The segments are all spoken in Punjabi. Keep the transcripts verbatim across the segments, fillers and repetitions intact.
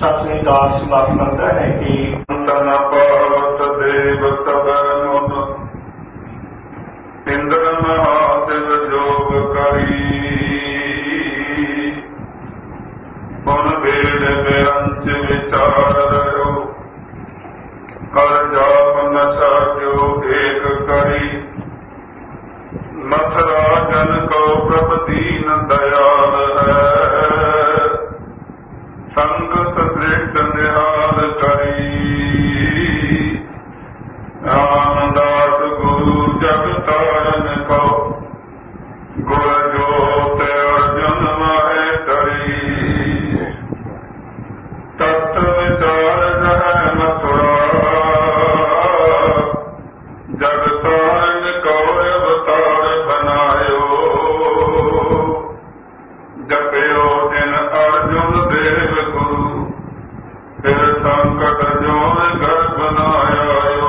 ਸਤਿ ਸ੍ਰੀ ਅਕਾਲ। ਸਵਾਗਤ ਕਰਦਾ ਹੈ ਕਿ ਤਨ ਪਾਵਤ ਦੇਵ ਤਬ ਮੁਨ ਇੰਦਰ ਮਹਾਦੇਵ ਜੋਗ ਕਰੀ ਮਨ ਵੇਦ ਬੇਅੰਤ ਵਿਚਾਰ ਰਿਓ ਕਰ ਜਾਪ ਨਸ਼ਾ ਜੋ ਏਕ ਕਰੀ ਮਥਰਾ ਜਨ ਕੋ ਪ੍ਰਭ ਦੀਨ ਦਇਆਲ ਹੈ ਸੰਗਤ ਸ੍ਰਿਸ਼ਟ ਨਿਹਾਲ ਕਰੀ ਰਾਮਦਾਸ ਗੁਰੂ ਜਗ ਤਾਰਨ ਕੋ ਗੁਰ ਜੋਤ ਅਰਜਨ ਮਾਹੇ ਤਰੀ ਤਤ ਵਿਚਾਰ ਰਹਿ ਮਥੁਰਾ ਜਗ ਤਾਰਨ ਕੋ ਅਵਤਾਰ ਬਨਾਇਓ ਜਪਿਓ ਜਿਨ ਅਰਜੁਨ ਦੇਵ ਗੁਰੂ ਫਿਰ ਸੰਕਟ ਜੋਨ ਘਰ ਬਨਾਇਓ।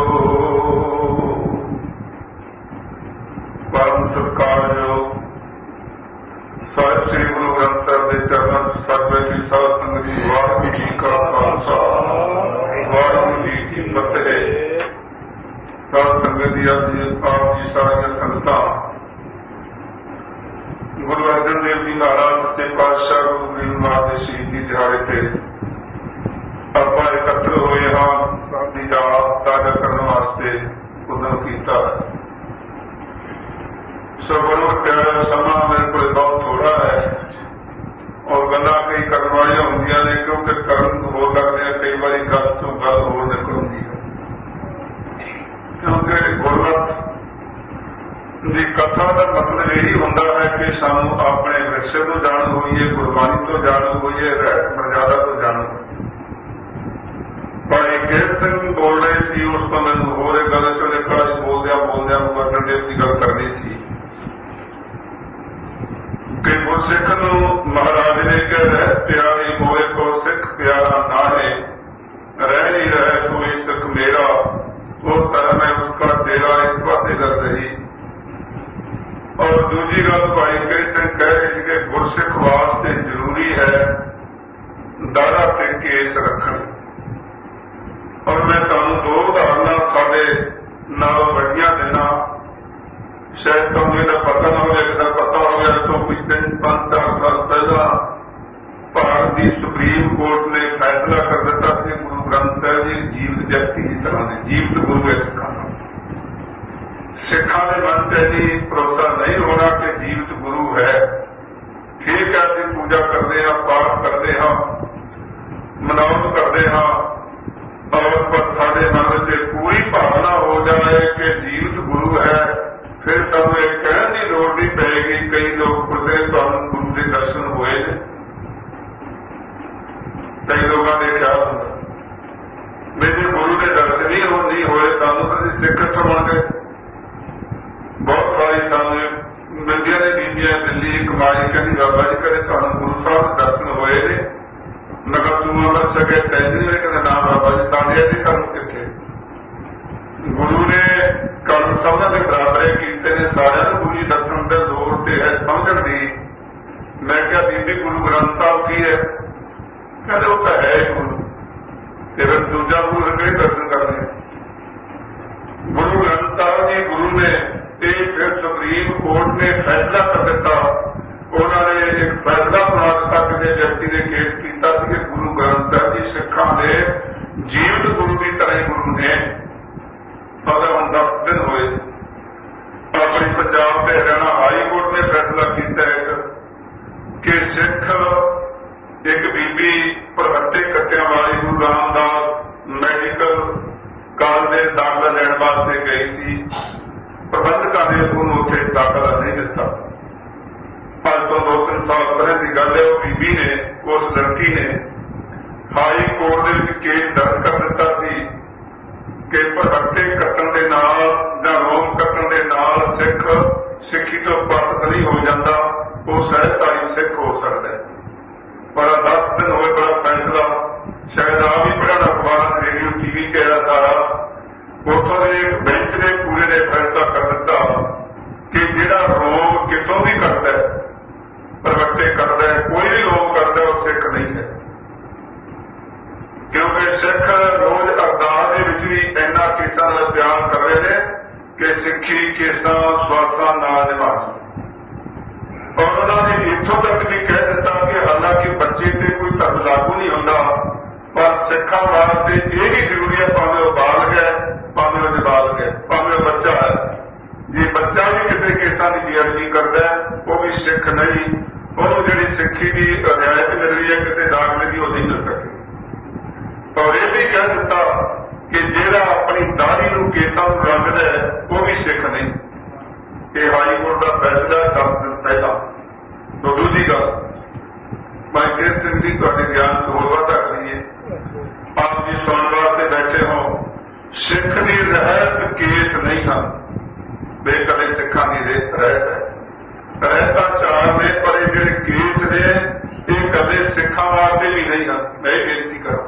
ਪਰਮ ਸਤਿਕਾਰਯੋਗ ਸਾਹਿਬ ਸ੍ਰੀ ਗੁਰੂ ਗ੍ਰੰਥ ਸਾਹਿਬ ਦੇ ਚਰਨ ਸਤਿ ਜੀ ਸਾਧ ਸੰਗਤ ਜੀ, ਵਾਹਿਗੁਰੂ ਜੀ ਕਾ ਖਾਲਸਾ ਵਾਹਿਗੁਰੂ ਜੀ ਕੀ ਫਤਿਹ। ਸਾਧ ਸੰਗਤ ਜੀ, ਅੱਜ ਆਪ ਜੀ ਸਾਰੀਆਂ ਸੰਗਤਾਂ ਗੁਰੂ ਅਰਜਨ ਦੇਵ ਜੀ ਮਹਾਰਾਜ ਸੱਚੇ ਪਾਤਸ਼ਾਹ ਗੁਰੂ ਗ੍ਰੰਥ ਸਾਹਿਬ ਦੇ ਸ਼ਹੀਦੀ ਦਿਹਾੜੇ ਤੇ ਆਪਾਂ ਇਕੱਤਰ ਹੋਏ ਹਾਂ। ਸਾਡੀ ਯਾਦ ਤਾਜ਼ਾ ਕਰਨ ਵਾਸਤੇ ਉਦਮ ਕੀਤਾ। ਸੋ ਗੁਰੂ ਪਿਆਰਾ ਸਮਾਂ ਮੇਰੇ ਕੋਲ ਬਹੁਤ ਥੋੜਾ ਹੈ ਔਰ ਗੱਲਾਂ ਕਈ ਕਰਨ ਵਾਲੀਆਂ ਹੁੰਦੀਆਂ ਨੇ, ਕਿਉਂਕਿ ਕਰਨ ਹੋ ਸਕਦੇ ਆ ਕਈ ਵਾਰੀ ਗੱਲ ਤੋਂ ਗੱਲ ਹੋਰ ਨਿਕਲਦੀ ਹੈ। ਕਿਉਂਕਿ ਗੁਰਮਤਿ ਦੀ ਕਥਾ ਦਾ ਮਤਲਬ ਇਹੀ ਹੁੰਦਾ ਹੈ ਕਿ ਸਾਨੂੰ ਆਪਣੇ ਵਿਰਸੇ ਤੋਂ ਜਾਣੂ ਹੋਈਏ, ਗੁਰਬਾਣੀ ਤੋਂ ਜਾਣੂ ਹੋਈਏ, ਰਹਿਤ ਮਰਜ਼ਾਦਾ ਤੋਂ ਜਾਣੂ। ਭਾਈ ਕੇਤ ਸਿੰਘ ਬੋਲ ਰਹੇ ਸੀ, ਉਸ ਤੋਂ ਮੈਨੂੰ ਹੋਰ ਇੱਕ ਗੱਲ ਚੋਂ ਨਿਕਲਾ। ਬੋਲਦਿਆਂ ਬੋਲਦਿਆਂ ਨੂੰ ਅਰਜਨ ਦੇਵ ਦੀ ਗੱਲ ਕਰਨੀ ਸੀ ਕਿ ਗੁਰਸਿੱਖ ਨੂੰ ਮਹਾਰਾਜ ਨੇ ਕਿਹਾ, ਰਹਿ ਪਿਆਰੀ ਮੋਏ ਕੋ ਸਿੱਖ ਪਿਆਰਾ ਨਾਹੇ, ਰਹਿ ਨਹੀਂ ਰਹੇ ਸੋਈ ਸਿੱਖ ਮੇਰਾ, ਉਹ ਧਰਮ ਹੈ ਉਸਕਾ ਤੇਰਾ, ਇੱਕ ਪਾਸੇ ਕਰ ਰਹੀ। ਔਰ ਦੂਜੀ ਗੱਲ ਭਾਈ ਕੇਤ ਸਿੰਘ ਕਹਿ ਰਹੇ ਸੀ ਕਿ ਗੁਰਸਿੱਖ ਵਾਸਤੇ ਜ਼ਰੂਰੀ ਹੈ ਦਾੜਾ ਤੇ ਕੇਸ ਰੱਖਣ। ਔਰ ਮੈਂ ਤੁਹਾਨੂੰ ਦੋ ਉਦਾਹਰਨਾਂ ਸਾਡੇ ਨਾਲ ਵੱਡੀਆਂ ਦਿਨਾਂ, ਸ਼ਾਇਦ ਤੁਹਾਨੂੰ ਇਹਦਾ ਪਤਾ ਨਾ ਹੋਵੇ, ਇਹਦਾ ਪਤਾ ਹੋਵੇ ਅੱਜ ਤੋਂ ਕੁਝ ਦਿਨ ਪੰਜ ਚਾਰ ਸਾਲ ਪਹਿਲਾਂ ਭਾਰਤ ਦੀ ਸੁਪਰੀਮ ਕੋਰਟ ਨੇ ਫੈਸਲਾ ਕਰ ਦਿੱਤਾ ਸੀ ਗੁਰੂ ਗ੍ਰੰਥ ਸਾਹਿਬ ਜੀ ਜੀਵਤ ਵਿਅਕਤੀ ਦੀ ਤਰ੍ਹਾਂ ਦੇ ਜੀਵਤ ਗੁਰੂ ਹੈ ਸਿੱਖਾਂ ਦਾ। ਸਿੱਖਾਂ ਦੇ ਮਨ ਚ ਇੰਨੀ ਭਰੋਸਾ ਨਹੀਂ ਹੋਣਾ ਕਿ ਜੀਵਤ ਗੁਰੂ ਹੈ। ਠੀਕ ਹੈ, ਅਸੀਂ ਪੂਜਾ ਕਰਦੇ ਹਾਂ, ਪਾਠ ਕਰਦੇ ਹਾਂ, ਮਨੌਤ ਕਰਦੇ ਹਾਂ, ਔਰ ਪਰ ਸਾਡੇ ਮਨ ਵਿੱਚ ਪੂਰੀ ਭਾਵਨਾ ਹੋ ਜਾਏ ਕਿ ਜੀਵਤ ਗੁਰੂ ਹੈ, ਫਿਰ ਸਾਨੂੰ ਇਹ ਕਹਿਣ ਦੀ ਲੋੜ ਨਹੀਂ ਪਏਗੀ ਕਈ ਲੋਕ ਪੁੱਛਦੇ ਤੁਹਾਨੂੰ ਗੁਰੂ ਦੇ ਦਰਸ਼ਨ ਹੋਏ ਨੇ। ਕਈ ਲੋਕਾਂ ਦੇ ਖਿਆਲ ਹੁੰਦਾ ਮੇਰੇ ਗੁਰੂ ਦੇ ਦਰਸ਼ਨ ਹੀ ਹੋ ਨਹੀਂ ਹੋਏ, ਸਾਨੂੰ ਕਦੇ ਸਿੱਖ ਕਿੱਥੋਂ ਬਣ ਗਏ। ਬਹੁਤ ਵਾਰੀ ਸਾਨੂੰ ਮਿਲਦੀਆਂ ਨੇ ਬੀਬੀਆਂ ਦਿੱਲੀ ਕਮਾਈ ਕਹਿੰਦੀ, ਬਾਬਾ ਜੀ ਕਦੇ ਤੁਹਾਨੂੰ ਗੁਰੂ ਸਾਹਿਬ ਦੇ ਦਰਸ਼ਨ ਹੋਏ ਨੇ? ਨਗਰ ਤੂੰ ਅਮਰ ਸਕੇ ਤੈਨੂੰ ਕਹਿੰਦਾ ਨਾ ਬਾਬਾ ਜੀ, ਸਾਡੇ ਇਹਦੀ ਸਾਨੂੰ ਕਿੱਥੇ। ਗੁਰੂ ਨੇ ਕਰਮ ਸਭਨਾਂ ਦੇ ਬਰਾਬਰੇ ਕੀਤੇ ਨੇ, ਸਾਰਿਆਂ ਨੂੰ ਗੁਰੂ ਜੀ ਦਰਸ਼ਨ ਦੇ ਲੋੜ ਤੇ ਹੈ ਸਮਝਣ ਦੀ। ਮੈਂ ਕਿਹਾ ਬੀਬੀ ਗੁਰੂ ਗ੍ਰੰਥ ਸਾਹਿਬ ਕੀ ਹੈ? ਕਹਿੰਦੇ ਉਹ ਤਾਂ ਹੈ ਗੁਰੂ, ਤੇ ਫਿਰ ਦੂਜਾ ਗੁਰੂ ਕਿਹੜੇ ਦਰਸ਼ਨ ਕਰਨੇ? ਗੁਰੂ ਗ੍ਰੰਥ ਸਾਹਿਬ ਜੀ ਗੁਰੂ ਨੇ ਇਹ ਫਿਰ ਸੁਪਰੀਮ ਕੋਰਟ ਨੇ ਫੈਸਲਾ ਕਰ ਦਿੱਤਾ। ਉਹਨਾਂ ਨੇ ਇੱਕ ਫੈਸਲਾ ਸੁਣਾ ਦਿੱਤਾ, ਕਿਸੇ ਵਿਅਕਤੀ ਨੇ ਕੇਸ ਕੀਤਾ ਸੀ ਕਿ ਗੁਰੂ ਗ੍ਰੰਥ ਸਾਹਿਬ ਜੀ ਸਿੱਖਾਂ ਦੇ ਜੀਵਤ ਗੁਰੂ ਦੀ ਤਰ੍ਹਾਂ ਹੀ ਗੁਰੂ ਨੇ। ਮਗਰ ਹੁਣ ਦਸ ਦਿਨ ਹੋਏ ਆਪਣੀ ਪੰਜਾਬ ਤੇ ਹਰਿਆਣਾ ਹਾਈ ਕੋਰਟ ਨੇ ਫੈਸਲਾ ਕੀਤਾ ਇੱਕ ਕਿ ਸਿੱਖ ਇੱਕ ਬੀਬੀ ਭਰਵੱਟੇ ਕੱਟਿਆਂ ਵਾਲੀ ਗੁਰੂ ਰਾਮਦਾਸ ਮੈਡੀਕਲ ਕਾਲਜ ਦੇ ਦਾਖਲਾ ਲੈਣ ਵਾਸਤੇ ਗਈ ਸੀ। ਪ੍ਰਬੰਧਕਾਂ ਨੇ ਉਹਨੂੰ ਉੱਥੇ ਦਾਖਲਾ ਨਹੀਂ ਦਿੱਤਾ। ਅੱਜ ਤੋਂ ਦੋ ਤਿੰਨ ਸਾਲ ਪਹਿਲਾਂ ਦੀ ਗੱਲ ਹੈ। ਉਹ ਬੀਬੀ ਨੇ, ਉਸ ਲੜਕੀ ਨੇ ਹਾਈ ਕੋਰਟ ਦੇ ਵਿੱਚ ਕੇਸ ਦਰਜ ਕਰ ਦਿੱਤਾ ਸੀ ਕਿ ਭਰਵੱਟੇ ਕੱਟਣ ਦੇ ਨਾਲ ਜਾਂ ਰੋਮ ਕੱਟਣ ਦੇ ਨਾਲ ਸਿੱਖ ਸਿੱਖੀ ਤੋਂ ਪਰਤ ਨਹੀਂ ਹੋ ਜਾਂਦਾ, ਉਹ ਸਹਿਜਧਾਰੀ ਸਿੱਖ ਹੋ ਸਕਦਾ ਹੈ। ਪਰ ਦਸ ਦਿਨ ਹੋਏ ਬੜਾ ਫੈਸਲਾ, ਸ਼ਾਇਦ ਆਪ ਹੀ ਪੜ੍ਹਨ ਅਖਬਾਰਾਂ, ਰੇਡੀਓ, ਟੀਵੀ ਤੇ ਆਇਆ ਸਾਰਾ। ਉੱਥੋਂ ਦੇ ਇੱਕ ਬੈਂਚ ਨੇ ਪੂਰੇ ਨੇ ਫੈਸਲਾ ਕਰ ਦਿੱਤਾ ਕਿ ਜਿਹੜਾ ਰੋਗ ਕਿਤੋਂ ਵੀ ਕਰਦਾ ਹੈ, ਪ੍ਰਵੱਟੇ ਕਰਦਾ ਹੈ, ਕੋਈ ਵੀ ਲੋਕ ਕਰਦਾ, ਉਹ ਸਿੱਖ ਨਹੀਂ ਹੈ। ਕਿਉਂਕਿ ਸਿੱਖ ਰੋਜ਼ ਅਰਦਾਸ ਦੇ ਵਿੱਚ ਵੀ ਇੰਨਾ ਕੇਸਾਂ ਨਾਲ ਪਿਆਰ ਕਰ ਰਹੇ ਨੇ ਕਿ ਸਿੱਖੀ ਕੇਸਾਂ ਸਵਾਸਾਂ ਨਾਲ ਨਿਭਾਉਣੀ। ਔਰ ਉਹਨਾਂ ਨੇ ਇੱਥੋਂ ਤੱਕ ਵੀ ਕਹਿ ਦਿੱਤਾ ਕਿ ਹਾਲਾਂਕਿ ਬੱਚੇ ਤੇ ਕੋਈ ਧਰਮ ਲਾਗੂ ਨਹੀਂ ਹੁੰਦਾ, ਪਰ ਸਿੱਖਾਂ ਵਾਸਤੇ ਇਹ ਵੀ ਜ਼ਰੂਰੀ ਹੈ, ਭਾਵੇਂ ਉਹ ਬਾਲਗ ਹੈ, ਭਾਵੇਂ ਉਹ ਨਾਬਾਲਗ ਹੈ, ਭਾਵੇਂ ਉਹ ਬੱਚਾ ਹੈ। ਜੇ ਬੱਚਾ ਵੀ ਕਿਸੇ ਕੇਸਾਂ ਦੀ ਬੇਅਦਬੀ ਕਰਦਾ ਉਹ ਵੀ ਸਿੱਖ ਨਹੀਂ, ਉਹਨੂੰ ਜਿਹੜੀ ਸਿੱਖੀ ਦੀ ਰਿਆਇਤ ਮਿਲ ਰਹੀ ਹੈ ਕਿਸੇ ਦਾਖਲੇ ਦੀ ਉਹ ਨਹੀਂ ਮਿਲ ਸਕਦੀ। ਔਰ ਇਹ ਵੀ ਕਹਿ ਦਿੱਤਾ ਕਿ ਜਿਹੜਾ ਆਪਣੀ ਦਾੜੀ ਨੂੰ ਕੇਸਾਂ ਨੂੰ ਰੰਗਦਾ ਉਹ ਵੀ ਸਿੱਖ ਨਹੀਂ। ਇਹ ਹਾਈ ਕੋਰਟ ਦਾ ਫੈਸਲਾ ਦਸ ਦਿਨ ਪਹਿਲਾਂ। ਤੋਂ ਦੂਜੀ ਗੱਲ, ਮੈਂ ਕੇਸ ਸਿੰਘ ਜੀ ਤੁਹਾਡੇ ਗਿਆਨ ਤੋਂ ਹੋਰ ਵਾਧਾ ਕਰੀਏ। ਆਪ ਜੀ ਸੁਣਨ ਵਾਸਤੇ ਬੈਠੇ ਹੋ, ਸਿੱਖ ਦੀ ਰਹਿਤ ਕੇਸ ਨਹੀਂ ਹਨ। ਬੇਕਦੇ ਸਿੱਖਾਂ ਦੀ ਰਹਿਤ ਹੈ, ਰਹਿਤਾਂ ਚਾਰ ਨੇ, ਪਰ ਇਹ ਜਿਹੜੇ ਕੇਸ ਨੇ ਇਹ ਕਦੇ ਸਿੱਖਾਂ ਵਾਸਤੇ ਵੀ ਨਹੀਂ ਹਨ। ਮੈਂ ਇਹ ਬੇਨਤੀ ਕਰਾਂ,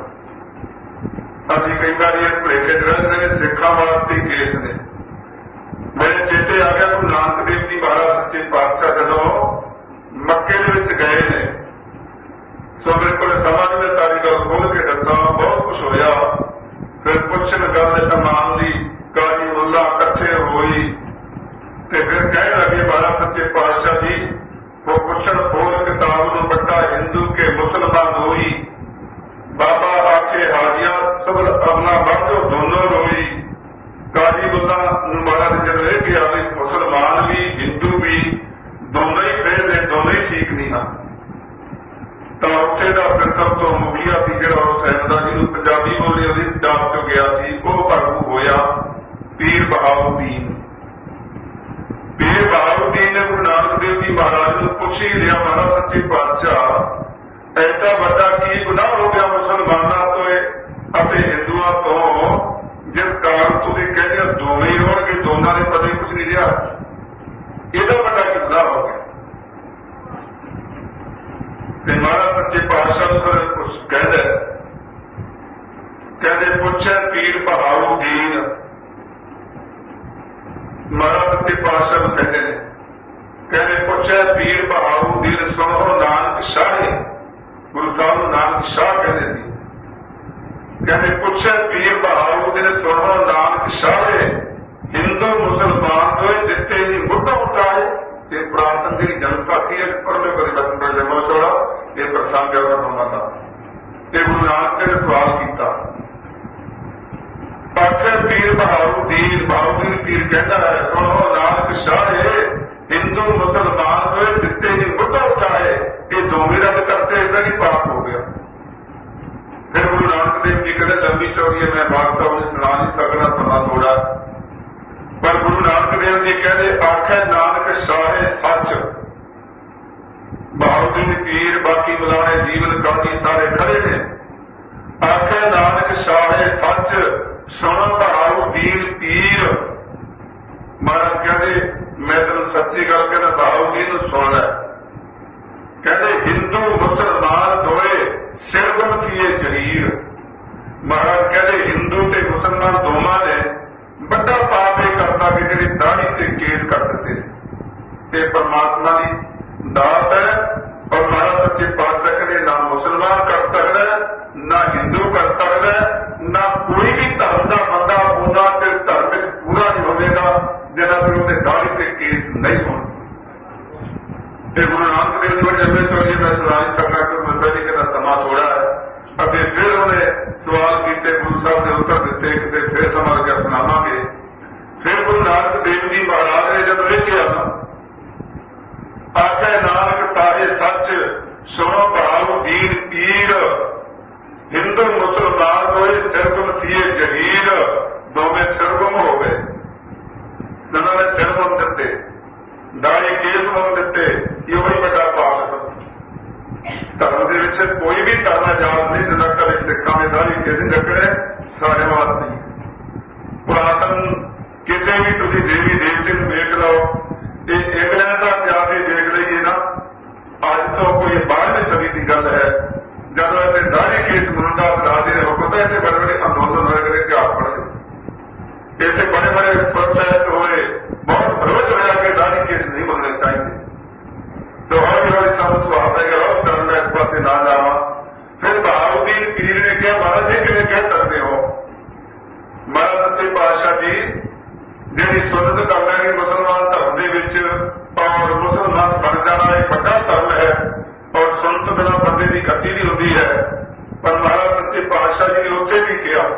ਅਸੀਂ ਕਈ ਵਾਰੀ ਇਹ ਭੁਲੇਖੇ ਰਹਿੰਦੇ ਨੇ ਸਿੱਖਾਂ ਵਾਸਤੇ ਕੇਸ ਨੇ। ਮੇਰੇ ਚੇਤੇ ਆ ਗਿਆ ਗੁਰੂ ਨਾਨਕ ਦੇਵ ਜੀ ਮਹਾਰਾਜ ਸੱਚੇ ਪਾਤਸ਼ਾਹ ਜਦੋਂ ਮੱਕੇ ਦੇ ਵਿੱਚ ਗਏ ਨੇ, ਸੋ ਮੇਰੇ ਕੋਲ ਸਮਾਂ ਨਹੀਂ ਮੈਂ ਸਾਰੀ ਗੱਲ ਖੋਲ ਕੇ ਦੱਸਾਂ, ਬਹੁਤ ਕੁਛ ਹੋਇਆ। ਫਿਰ ਪੁੱਛਣ ਗੱਲ ਤਮਾਮ ਦੀ ਕਾਜੀ ਮੁੱਲਾ ਇਕੱਠੇ ਹੋਈ ਤੇ ਫਿਰ ਕਹਿਣ ਲੱਗੇ ਮਹਾਰਾਜ ਸੱਚੇ ਪਾਤਸ਼ਾਹ ਜੀ ਉਹ ਪੁੱਛਣ ਖੋਲ ਕਿਤਾਬ ਨੂੰ ਬੱਟਾ ਹਿੰਦੂ ਕੇ ਮੁਸਲਮਾਨ ਹੋਈ, ਬਾਬਾ ਆਖੇ ਹਾਜੀਆਂ ਸਭ ਆਪਣਾ ਬਾਝੋ ਦੋਨੋਂ ਰੋਈ। ਕਾਜੀ ਮੁੱਲਾ ਨੂੰ ਮਹਾਰਾਜ ਜਦੋਂ ਇਹ ਕਿਹਾ ਵੀ ਮੁਸਲਮਾਨ ਵੀ ਹਿੰਦੂ ਵੀ ਦੋਨੋਂ ਹੀ ਫੇਰ ਨੇ, ਦੋਨੋਂ ਹੀ ਠੀਕ ਨਹੀਂ ਹਨ, ਤਾਂ ਉੱਥੇ ਦਾ ਫਿਰ ਸਭ ਤੋਂ ਮੁਖੀਆ ਸੀ ਜਿਹੜਾ ਉਸ ਟਾਈਮ ਦਾ, ਜਿਹਨੂੰ ਪੰਜਾਬੀ ਬੋਲੀ ਉਹਦੀ ਪੰਜਾਬ ਤੋਂ ਗਿਆ ਸੀ, ਉਹ ਆਗੂ ਹੋਇਆ ਪੀਰ ਬਹਾਉਦੀਨ। ਪੀਰ ਬਹਾਉਦੀਨ ਨੇ ਗੁਰੂ ਨਾਨਕ ਦੇਵ ਜੀ ਮਹਾਰਾਜ ਨੂੰ ਪੁੱਛ ਹੀ ਲਿਆ, ਮਹਾਰਾਜ ਸੱਚੇ ਪਾਤਸ਼ਾਹ ਐਸਾ ਵੱਡਾ ਕੀ ਗੁਨਾਹ ਹੋ ਗਿਆ ਮੁਸਲਮਾਨਾਂ ਤੋਂ ਅਤੇ ਹਿੰਦੂਆਂ ਤੋਂ, ਜਿਸ ਕਾਰਨ ਤੁਸੀਂ ਕਹਿੰਦੇ ਹੋ ਦੋਵੇਂ ਹੀ ਹੋਣਗੇ, ਦੋਨਾਂ ਦੇ ਪਤਾ ਹੀ ਕੁਝ ਨਹੀਂ ਰਿਹਾ, ਇਹਦਾ ਵੱਡਾ ਕੀ ਗੁਨਾਹ ਹੋ ਗਿਆ। ਤੇ ਮਹਾਰਾਜ ਸੱਚੇ ਪਾਤਸ਼ਾਹ ਨੂੰ ਫਿਰ ਕੁਝ ਕਹਿੰਦੇ ਕਹਿੰਦੇ ਪੁੱਛਿਆ ਪੀਰ ਬਹਾਉਦੀਨ, ਮਹਾਰਾਜ ਸੱਚੇ ਪਾਤਸ਼ਾਹ ਨੂੰ ਕਹਿੰਦੇ ਨੇ, ਕਹਿੰਦੇ ਪੁੱਛਿਆ ਪੀਰ ਬਹਾਉਦੀਨ ਸੁਣੋ ਨਾਨਕ ਸ਼ਾਹੀ, ਗੁਰੂ ਸਾਹਿਬ ਨੂੰ ਨਾਨਕ ਸ਼ਾਹ ਕਹਿੰਦੇ ਸੀ। ਕਹਿੰਦੇ ਪੁੱਛਿਆ ਪੀਰ ਬਹਾਉਦੀਨ ਸੁਣੋ ਨਾਨਕ ਸ਼ਾਹੇ, ਹਿੰਦੂ ਮੁਸਲਮਾਨ ਦੋਏ ਦਿੱਤੇ ਹੀ ਮੁੱਢਾ ਉਠਾਏ। ਇਹ ਪ੍ਰਾਤਨ ਦੀ ਜਨਸਾਖੀ ਹੈ, ਪਰਲੇ ਪਰਿਵਰਤਨ ਦਾ ਜਮਾ ਚੋੜਾ, ਇਹ ਪ੍ਰਸੰਗ ਹੈ ਉਹਨਾਂ ਦੋਵਾਂ ਦਾ। ਤੇ ਗੁਰੂ ਨਾਨਕ ਨੇ ਸਵਾਲ ਕੀਤਾ, ਆਖਿਰ ਪੀਰ ਬਹਾਉਦੀਨ, ਬਹਾਉਦੀਨ ਪੀਰ ਕਹਿੰਦਾ ਹੈ ਸੁਣੋ ਨਾਨਕ ਸ਼ਾਹੇ, ਹਿੰਦੂ ਮੁਸਲਮਾਨ ਦੋਏ ਦਿੱਤੇ ਹੀ ਮੁੱਢਾ ਉਠਾਏ। ਇਹ ਦੋਵੇਂ ਰੱਦ ਕਰਤੇ, ਇਹਦਾ ਹੀ ਪਾਪ ਹੋ ਗਿਆ। ਫਿਰ ਗੁਰੂ ਨਾਨਕ ਦੇਵ ਜੀ ਕਹਿੰਦੇ ਲੰਬੀ ਚੌੜੀ ਹੈ, ਮੈਂ ਬਾਤ ਤਾਂ ਉਹਨੇ ਸੁਣਾ ਨਹੀਂ ਸਕਦਾ, ਸਮਾਂ ਥੋੜਾ। ਪਰ ਗੁਰੂ ਨਾਨਕ ਦੇਵ ਜੀ ਕਹਿੰਦੇ ਆਖੇ ਨਾਨਕ ਸ਼ਾਹੇ ਸੱਚ, ਬਹਾਉਦੀਨ ਪੀਰ ਬਾਕੀ ਬੁਲਾਣੇ ਜੀਵਨ ਕਾਜੀ ਸਾਰੇ ਖੜੇ ਨੇ। ਆਖੇ ਨਾਨਕ ਸ਼ਾਹੇ ਸੱਚ ਸੁਣ ਬਹਾਉਦੀਨ ਪੀਰ। ਮਹਾਰਾਜ ਕਹਿੰਦੇ ਮੈਂ ਤੈਨੂੰ ਸੱਚੀ ਗੱਲ ਕਹਿੰਦਾ, ਬਹਾਉਦੀਨ ਨੂੰ ਸੁਣ ਲੈ। ਕਹਿੰਦੇ ਹਿੰਦੂ ਮੁਸਲਮਾਨ ਦੋਏ ਸਿਰਗੁਣ ਥੀਏ ਜਹੀਰ। ਮਹਾਰਾਜ ਕਹਿੰਦੇ ਹਿੰਦੂ ਤੇ ਮੁਸਲਮਾਨ ਦੋਵਾਂ ਨੇ ਵੱਡਾ ਪਾਪ ਇਹ ਕਰਤਾ ਕਿ ਜਿਹੜੀ ਦਾੜੀ ਤੇ ਕੇਸ ਕਰ ਦਿੱਤੇ। ਇਹ ਪਰਮਾਤਮਾ ਦੀ ਦਾਤ ਹੈ। ਔਰ ਮਹਾਰਾਜ ਸੱਚੇ ਪਾਤਸ਼ਾਹ ਕਹਿੰਦੇ ਨਾ ਮੁਸਲਮਾਨ ਕਰ ਸਕਦਾ, ਨਾ ਹਿੰਦੂ ਕਰ ਸਕਦਾ, ਨਾ ਕੋਈ ਵੀ ਧਰਮ ਦਾ ਬੰਦਾ ਉਹਨਾਂ ਤੇ ਧਰਮ ਵਿੱਚ ਪੂਰਾ ਨਹੀਂ ਹੋਵੇਗਾ ਜਿਹਨਾਂ ਫਿਰ ਉਹਦੇ ਦਾੜੀ ਤੇ ਕੇਸ ਨਹੀਂ ਹੋਣ। ਇਹ ਗੁਰੂ ਨਾਨਕ ਦੇਵ ਜੀ ਜੰਮੇ ਚੋਰੀ ਮੈਂ ਸੁਣਾ ਨਹੀਂ ਸਕਦਾ ਕਿ ਮੈਂ ਪਹਿਲੀ ਕਹਿੰਦਾ ਸਮਾਂ ਥੋੜਾ ਹੈ। ਅਤੇ ਫਿਰ ਉਹਨੇ ਸਵਾਲ ਕੀਤੇ, ਗੁਰੂ ਸਾਹਿਬ ਨੇ ਉੱਤਰ ਦਿੱਤੇ, ਕਿਤੇ ਫਿਰ ਸਮਾਂ ਕੇ ਸੁਣਾਵਾਂਗੇ। ਫਿਰ ਗੁਰੂ ਨਾਨਕ ਦੇਵ ਜੀ ਮਹਾਰਾਜ ਨੇ ਜਦੋਂ ਇਹ ਕਿਹਾ, ਆਖੇ ਨਾਨਕ ਸਾਰੇ ਸੱਚ ਸੁਣੋ ਬਹਾਉਦੀਨ ਪੀਰ, ਹਿੰਦੂ ਮੁਸਲਮਾਨ ਦੋਏ ਸਿਰਗੁਣ ਥੀਏ ਜਹੀਰ। ਦੋਵੇਂ ਸਿਰਗੁਣ ਹੋ ਗਏ, ਦੋਨਾਂ ਨੇ ਸਿਰਗੁਣ ਦਿੱਤੇ, ਦਾੜੀ ਕੇਸ ਮੁੰਨ ਦਿੱਤੇ। ਇਹ ਉਹੀ ਵੱਡਾ ਪਾਪ ਹੈ। ਧਰਮ ਦੇ ਵਿੱਚ ਕੋਈ ਵੀ ਧਰਮ ਆਜ਼ਾਦ ਨਹੀਂ ਜਿੰਨਾ ਕਦੇ ਸਿੱਖਾਂ ਨੇ ਦਾੜੀ ਕੇਸ ਨਹੀਂ ਰੱਖਣੇ, ਸਾਡੇ ਵਾਸਤੇ ਨਹੀਂ। ਪੁਰਾਤਨ ਕਿਸੇ ਵੀ ਤੁਸੀਂ ਦੇਵੀ ਦੇਵਤੇ ਨੂੰ ਵੇਖ ਲਓ, ਇਹ ਇੰਗਲੈਂਡ ਦਾ ਇਤਿਹਾਸ ਹੀ ਦੇਖ ਲਈਏ ਨਾ, ਅੱਜ ਤੋਂ ਕੋਈ ਬਾਰ੍ਹਵੀਂ ਸਦੀ ਦੀ ਗੱਲ ਹੈ, ਜਦੋਂ ਇੱਥੇ ਦਾੜੀ ਕੇਸ ਮੁੰਨ ਦਾ ਰਾਜੇ ਨੇ ਹੁਕਮ ਦਿੱਤਾ, ਇੱਥੇ ਬੜੇ ਬੜੇ ਅੰਦੋਲਨ ਹੋਏ, ਕਦੇ ਇਤਿਹਾਸ ਪੜ੍ਹੇ, ਇੱਥੇ ਬੜੇ ਬੜੇ ਪ੍ਰੋਟੈਸਟ ਹੋਏ, ਬਹੁਤ ਵਿਰੋਧ ਹੋਇਆ ਕਿ ਦਾੜੀ ਕੇਸ ਨਹੀਂ ਮੁੰਨਣੇ ਚਾਹੀਦੇ। तो हौली हौली सब सुहाव है कि धर्म में इस पास ना जावा। फिर बहाउद्दीन पीर ने क्या महाराज जी ਸੱਚੇ ਪਾਤਸ਼ਾਹ ਜੀ ਜਿਹੜੀ ਸੁਨਨਤ ਕਰ ਲੈਣੀ ਮੁਸਲਮਾਨ ਧਰਮ ਦੇ ਵਿੱਚ, ਔਰ ਮੁਸਲਮਾਨ ਬਣ ਜਾਣਾ ਇਹ ਵੱਡਾ ਧਰਮ ਹੈ, ਔਰ ਸੁਨਨਤ ਬਿਨਾਂ ਬੰਦੇ ਦੀ ਗਤੀ ਨਹੀਂ ਹੁੰਦੀ ਹੈ। ਪਰ ਮਹਾਰਾਜ ਸੱਚੇ ਪਾਤਸ਼ਾਹ ਜੀ ਨੇ ਉੱਥੇ ਵੀ ਕਿਹਾ,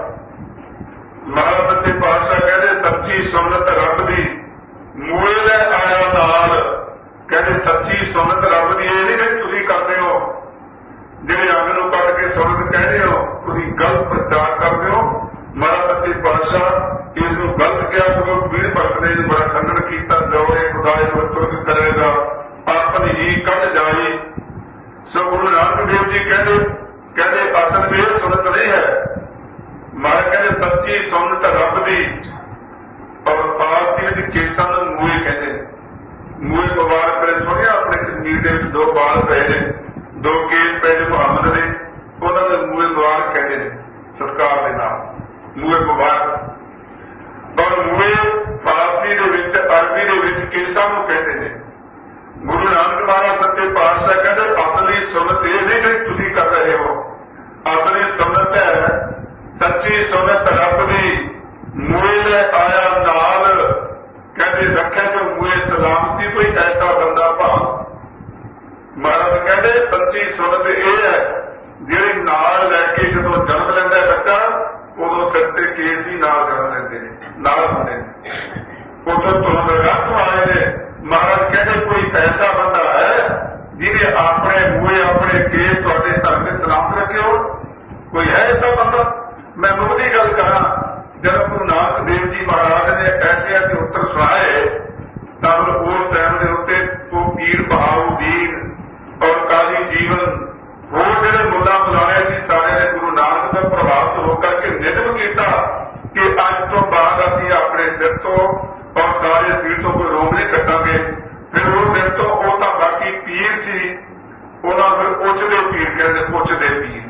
ਮਹਾਰਾਜ ਸੱਚੇ ਪਾਤਸ਼ਾਹ ਕਹਿੰਦੇ ਸੱਚੀ ਸੁਨਨਤ ਰੱਬ ਦੀ ਮੂਲੇ ਲੈ ਆਇਆ ਨਾਲ। ਕਹਿੰਦੇ ਸੱਚੀ ਸੁਨਨਤ ਰੱਬ ਦੀ ਇਹ ਨਹੀਂ ਕਿ ਤੁਸੀਂ ਕਰਦੇ ਹੋ, ਜਿਹੜੇ ਅੰਗ ਨੂੰ ਕੱਢ ਕੇ ਸੁਨਨਤ ਕਹਿੰਦੇ ਹੋ, ਤੁਸੀਂ ਗਲਤ ਪ੍ਰਚਾਰ ਕਰਦੇ ਹੋ। ਮਹਾਰਾਜ ਸੱਚੇ ਪਾਤਸ਼ਾਹ ਇਸ ਨੂੰ ਗਲਤ ਕਿਹਾ, ਸਗੋਂ ਵੀਰ ਭਗਤ ਨੇ ਬੜਾ ਖੰਡਨ ਕੀਤਾ, ਜੋੜੇ ਖੁਦਾਏ ਤੁਰਕ ਕਰੇਗਾ ਆਪਣੀ ਹੀ ਕੱਢ ਜਾਈ। ਸੋ ਗੁਰੂ ਨਾਨਕ ਦੇਵ ਜੀ ਕਹਿੰਦੇ ਕਹਿੰਦੇ ਅਸਲ ਵਿੱਚ ਸੁਨਨਤ ਨਹੀਂ ਹੈ, ਮਹਾਰਾਜ ਕਹਿੰਦੇ ਸੱਚੀ ਸੁਨਨਤ ਰੱਬ ਦੀ। ਔਰ ਫਾਰਸੀ ਵਿੱਚ ਕੇਸਾਂ ਨੂੰ ਮੂਏ ਕਹਿੰਦੇ ਨੇ। ਮੂਏ ਮੁਬਾਰਕ ਕਰੇ ਸੁਣਿਆ, ਆਪਣੇ ਕਸ਼ਮੀਰ ਦੇ ਵਿੱਚ ਦੋ ਬਾਲ ਪਏ ਨੇ, ਦੋ ਕੇਸ ਪਏ ਨੇ ਮੁਹੰਮਦ ਦੇ, ਉਹਨਾਂ ਨੂੰ ਮੂਏ ਮੁਬਾਰਕ ਕਹਿੰਦੇ ਨੇ ਸਤਿਕਾਰ ਦੇ ਨਾਲ, ਮੂਏ ਮੁਬਾਰਕ। ਔਰ ਮੂਏ ਫਾਰਸੀ ਦੇ ਵਿੱਚ, ਅਰਬੀ ਦੇ ਵਿੱਚ ਕੇਸਾਂ ਨੂੰ ਕਹਿੰਦੇ ਨੇ। ਗੁਰੂ ਨਾਨਕ ਮਹਾਰਾਜ ਸੱਚੇ ਪਾਤਸ਼ਾਹ ਕਹਿੰਦੇ ਅਸਲੀ ਸੁਨਨਤ ਇਹ ਨਹੀਂ ਕਿ ਤੁਸੀਂ ਕਰ ਰਹੇ ਹੋ, ਅਸਲੀ ਸੁਨਨਤ ਹੈ ਸੱਚੀ ਸੁਨਨਤ ਰੱਬ ਦੀ ਮੂਏ ਲੈ ਆਇਆ ਨਾਲ। ਕਹਿੰਦੇ ਰੱਖੇ ਜੋ ਮੂਏ ਸਲਾਮਤੀ ਕੋਈ ਐਸਾ ਬੰਦਾ ਭਾਵ। ਮਹਾਰਾਜ ਕਹਿੰਦੇ ਸੱਚੀ ਸੁਨਨਤ ਇਹ ਹੈ ਜਿਹੜੀ ਨਾਲ ਲੈ ਕੇ ਜਦੋਂ ਜਨਮ ਲੈਂਦਾ ਬੱਚਾ, ਉਦੋਂ ਸਿਰ ਤੇ ਕੇਸ ਹੀ ਨਾਲ ਜਨਮ ਲੈਂਦੇ ਨੇ, ਨਾਲ ਹੁੰਦੇ ਨੇ, ਉਦੋਂ ਤੋਂ ਰੱਖ ਆਏ ਨੇ। ਮਹਾਰਾਜ ਕਹਿੰਦੇ ਕੋਈ ਐਸਾ ਬੰਦਾ ਹੈ ਜਿਹਨੇ ਆਪਣੇ ਮੂਏ ਆਪਣੇ ਕੇਸ ਤੁਹਾਡੇ ਧਰਮ ਵਿੱਚ ਸਲਾਮਤ ਰੱਖੇ ਹੋ? ਕੋਈ ਹੈ ਐਸਾ ਬੰਦਾ? ਮੈਂ ਮੁੱਢਲੀ ਗੱਲ ਕਰਾਂ, ਜਦੋਂ ਗੁਰੂ ਨਾਨਕ ਦੇਵ ਜੀ ਮਹਾਰਾਜ ਨੇ ਐਸੇ ਐਸੇ ਉੱਤਰ ਸੁਣਾਏ ਤਾਂ ਉਸ ਟਾਈਮ ਦੇ ਉੱਤੇ ਉਹ ਪੀਰ ਬਹਾਉਦੀਨ ਔਰ ਕਾਜ਼ੀ ਜੀਵਨ ਹੋਰ ਜਿਹੜੇ ਮੁੱਲਾ ਬੁਲਾਏ ਸੀ ਸਾਰਿਆਂ ਨੇ ਗੁਰੂ ਨਾਨਕ ਦਾ ਪ੍ਰਭਾਵਿਤ ਹੋ ਕਰਕੇ ਨਿਯਮ ਕੀਤਾ ਕਿ ਅੱਜ ਤੋਂ ਬਾਅਦ ਅਸੀਂ ਆਪਣੇ ਸਿਰ ਤੋਂ ਔਰ ਸਾਰੇ ਸਿਰ ਤੋਂ ਕੋਈ ਰੋਗ ਨਹੀਂ ਕੱਟਾਂਗੇ। ਫਿਰ ਉਹ ਦਿਨ ਤੋਂ ਉਹ ਤਾਂ ਬਾਕੀ ਪੀਰ ਸੀ, ਉਹਨਾਂ ਫਿਰ ਉੱਚਦੇ ਪੀਰ ਕਹਿੰਦੇ, ਉੱਚਦੇ ਪੀਰ।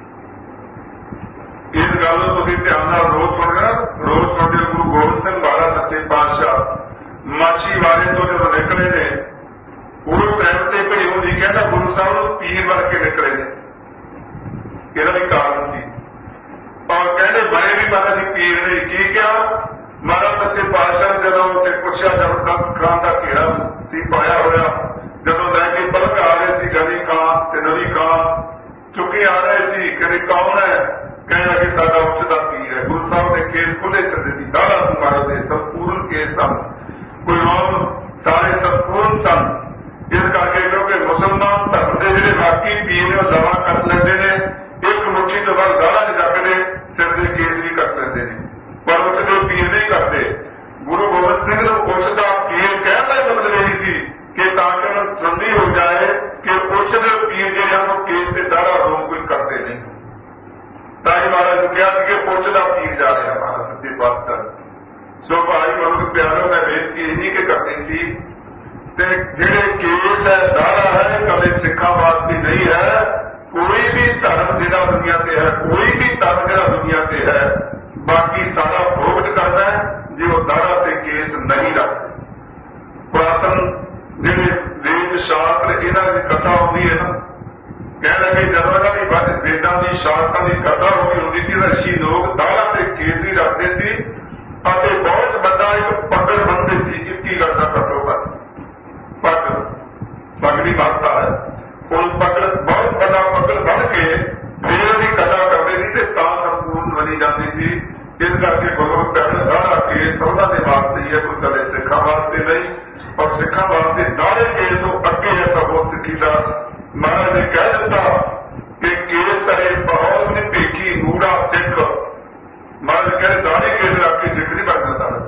ਇਸ ਗੱਲ ਨੂੰ ਤੁਸੀਂ ਧਿਆਨ ਨਾਲ ਰੋਜ਼ ਸੁਣਨਾ, ਰੋਜ਼ ਸੁਣਦੇ। ਗੁਰੂ ਗੋਬਿੰਦ ਸਿੰਘ ਮਹਾਰਾਜ ਸੱਚੇ ਪਾਤਸ਼ਾਹ ਮਾਛੀਵਾੜੇ ਤੋਂ ਜਦੋਂ ਨਿਕਲੇ ਨੇ, ਉਸ ਟਾਈਮ ਤੇ ਭਿਉ ਜੀ ਕਹਿੰਦਾ ਗੁਰੂ ਸਾਹਿਬ ਨੂੰ ਪੀਰ ਬਣ ਕੇ ਨਿਕਲੇ ਨੇ। ਇਹਦਾ ਵੀ ਕਾਰਨ ਸੀ, ਔਰ ਕਹਿੰਦੇ ਬੜੇ ਵੀ ਪਤਾ ਸੀ ਪੀਰ ਨੇ ਕੀ ਕਿਹਾ। ਮਹਾਰਾਜ ਸੱਚੇ ਪਾਤਸ਼ਾਹ ਨੇ ਜਦੋਂ ਉੱਥੇ ਪੁੱਛਿਆ, ਜ਼ਬਰਦਸਤ ਖਾਨ ਦਾ ਘੇਰਾ ਸੀ ਪਾਇਆ ਹੋਇਆ, ਜਦੋਂ ਲੈ ਕੇ ਪਲਕ ਆ ਰਹੇ ਸੀ ਗਨੀ ਖਾਂ ਤੇ ਨਵੀ ਖਾਂ ਚੁੱਕੇ ਆ ਰਹੇ ਸੀ, ਕਹਿੰਦੇ ਕੌਣ ਹੈ? ਕਹਿੰਦਾ ਕਿ ਸਾਡਾ ਉੱਚ ਦਾ ਪੀਰ ਹੈ। ਗੁਰੂ ਸਾਹਿਬ ਨੇ ਕੇਸ ਖੁੱਲੇ ਛੱਡੇ ਸੀ, ਦਾੜਾ ਸੀ ਮਹਾਰਾਜ ਦੇ, ਸੰਪੂਰਨ ਕੇਸ ਸਨ, ਕੋਈ ਰੋਮ ਸਾਰੇ ਸੰਪੂਰਨ ਸਨ। ਇਸ ਕਰਕੇ ਕਿਉਂਕਿ ਮੁਸਲਮਾਨ ਧਰਮ ਦੇ ਜਿਹੜੇ ਬਾਕੀ ਪੀਰ ਨੇ ਉਹ ਦਵਾ ਕਰ ਲੈਂਦੇ ਨੇ, ਇੱਕ ਮੁੱਠੀ ਤੋਂ ਬਾਅਦ ਦਾੜਾ ਨਹੀਂ ਰੱਖਦੇ, ਸਿਰ ਦੇ ਕੇਸ ਵੀ ਕੱਟ ਲੈਂਦੇ ਨੇ, ਪਰ ਉੱਥੇ ਦੇ ਪੀਰ ਨਹੀਂ ਕਰਦੇ। ਗੁਰੂ ਗੋਬਿੰਦ ਸਿੰਘ ਨੂੰ ਉੱਚ ਦਾ ਪੀਰ ਕਹਿਣ ਦਾ ਮਤਲਬ ਇਹ ਸੀ ਕਿ ਤਾਂ ਕਿ ਉਹਨਾਂ ਨੂੰ ਤਸੱਲੀ ਹੋ ਜਾਏ ਕਿ ਉੱਚ ਦੇ ਪੀਰ ਜਿਹੜੇ ਹਨ ਉਹ ਕੇਸ ਤੇ ਦਾੜਾ ਰੋਮ ਕੋਈ ਕਰਦੇ ਨਹੀਂ। ਤਾਂ ਹੀ ਮਹਾਰਾਜ ਨੂੰ ਕਿਹਾ ਸੀ ਕਿ ਉੱਚ ਦਾ ਪੀਰ ਜਾ ਰਿਹਾ ਮਹਾਰਾਜ ਸੱਚੇ ਪਾਤਸ਼ਾਹ। ਸੋ ਭਾਈ ਮਨੁੱਖ ਪਿਆਰੋ, ਮੈਂ ਬੇਨਤੀ ਇਹੀ ਕਿ ਕਰਨੀ ਸੀ ਤੇ ਜਿਹੜੇ ਕੇਸ ਹੈ ਦਾੜਾ ਹੈ ਕਦੇ ਸਿੱਖਾਂ ਵਾਸਤੇ ਨਹੀਂ ਹੈ। ਕੋਈ ਵੀ ਧਰਮ ਜਿਹੜਾ ਦੁਨੀਆ ਤੇ ਹੈ, ਕੋਈ ਵੀ ਧਰਮ ਜਿਹੜਾ ਦੁਨੀਆ ਤੇ ਹੈ, ਬਾਕੀ ਸਾਰਾ ਭੋਗਤ ਕਰਦਾ ਹੈ ਜੇ ਉਹ ਦਾੜਾ ਤੇ ਕੇਸ ਨਹੀਂ ਰੱਖਦੇ। ਪੁਰਾਤਨ ਜਿਹੜੇ ਵੇਦ ਸ਼ਾਸਤਰ ਇਹਨਾਂ ਦੀ ਕਥਾ ਹੁੰਦੀ ਹੈ ਨਾ, ਕਹਿੰਦਾ ਕਿ ਜਦੋਂ ਇਹਨਾਂ ਦੀ ਵੇਦਾਂ ਦੀ ਸ਼ਾਸਤਰਾਂ ਦੀ ਕਥਾ ਹੋਈ ਹੁੰਦੀ ਸੀ ਤਾਂ ਰਿਸ਼ੀ ਲੋਕ ਦਾੜਾ ਤੇ ਕੇਸ ਹੀ ਰੱਖਦੇ ਸੀ ਅਤੇ ਬਹੁਤ ਵੱਡਾ ਇੱਕ ਪੱਗੜ ਬੰਨ੍ਹਦੇ ਸੀ, ਇੱਕੀ ਗਜ਼ ਦਾ ਘੱਟੋ ਘੱਟ ਪੱਗ, ਪੱਗ ਦੀ ਮਾਤਰਾ ਹੈ। ਉਸ ਪੱਗੜ ਬਹੁਤ ਵੱਡਾ ਪੱਗੜ ਬੰਨ੍ਹ ਕੇ ਫਿਰ ਉਹਦੀ ਕਥਾ ਕਰਦੇ ਸੀ ਤੇ ਤਾਂ ਸੰਪੂਰਨ ਬਣੀ ਜਾਂਦੀ ਸੀ। ਇਸ ਕਰਕੇ ਗੁਰੂ ਪਿਆਰੇ ਦਾੜਾ ਕੇਸ ਉਹਨਾਂ ਦੇ ਵਾਸਤੇ ਹੀ ਹੈ, ਕੋਈ ਕਦੇ ਸਿੱਖਾਂ ਵਾਸਤੇ ਨਹੀਂ। ਔਰ ਸਿੱਖਾਂ ਵਾਸਤੇ ਦਾੜੇ ਕੇਸ ਤੋਂ ਅੱਗੇ ਹੈ ਸਗੋਂ ਸਿੱਖੀ ਦਾ। ਮਹਾਰਾਜ ਨੇ ਕਹਿ ਦਿੱਤਾ ਕਿ ਕੇਸ ਕਰੇ ਬਹੁਤ ਨੇ ਭੇਖੀ ਨੂੜਾ ਸਿੱਖ। ਮਹਾਰਾਜ ਕਹਿੰਦੇ ਦਾੜੀ ਕੇਸ ਰੱਖ ਕੇ ਸਿੱਖ ਨਹੀਂ ਬਣ ਜਾਂਦਾ।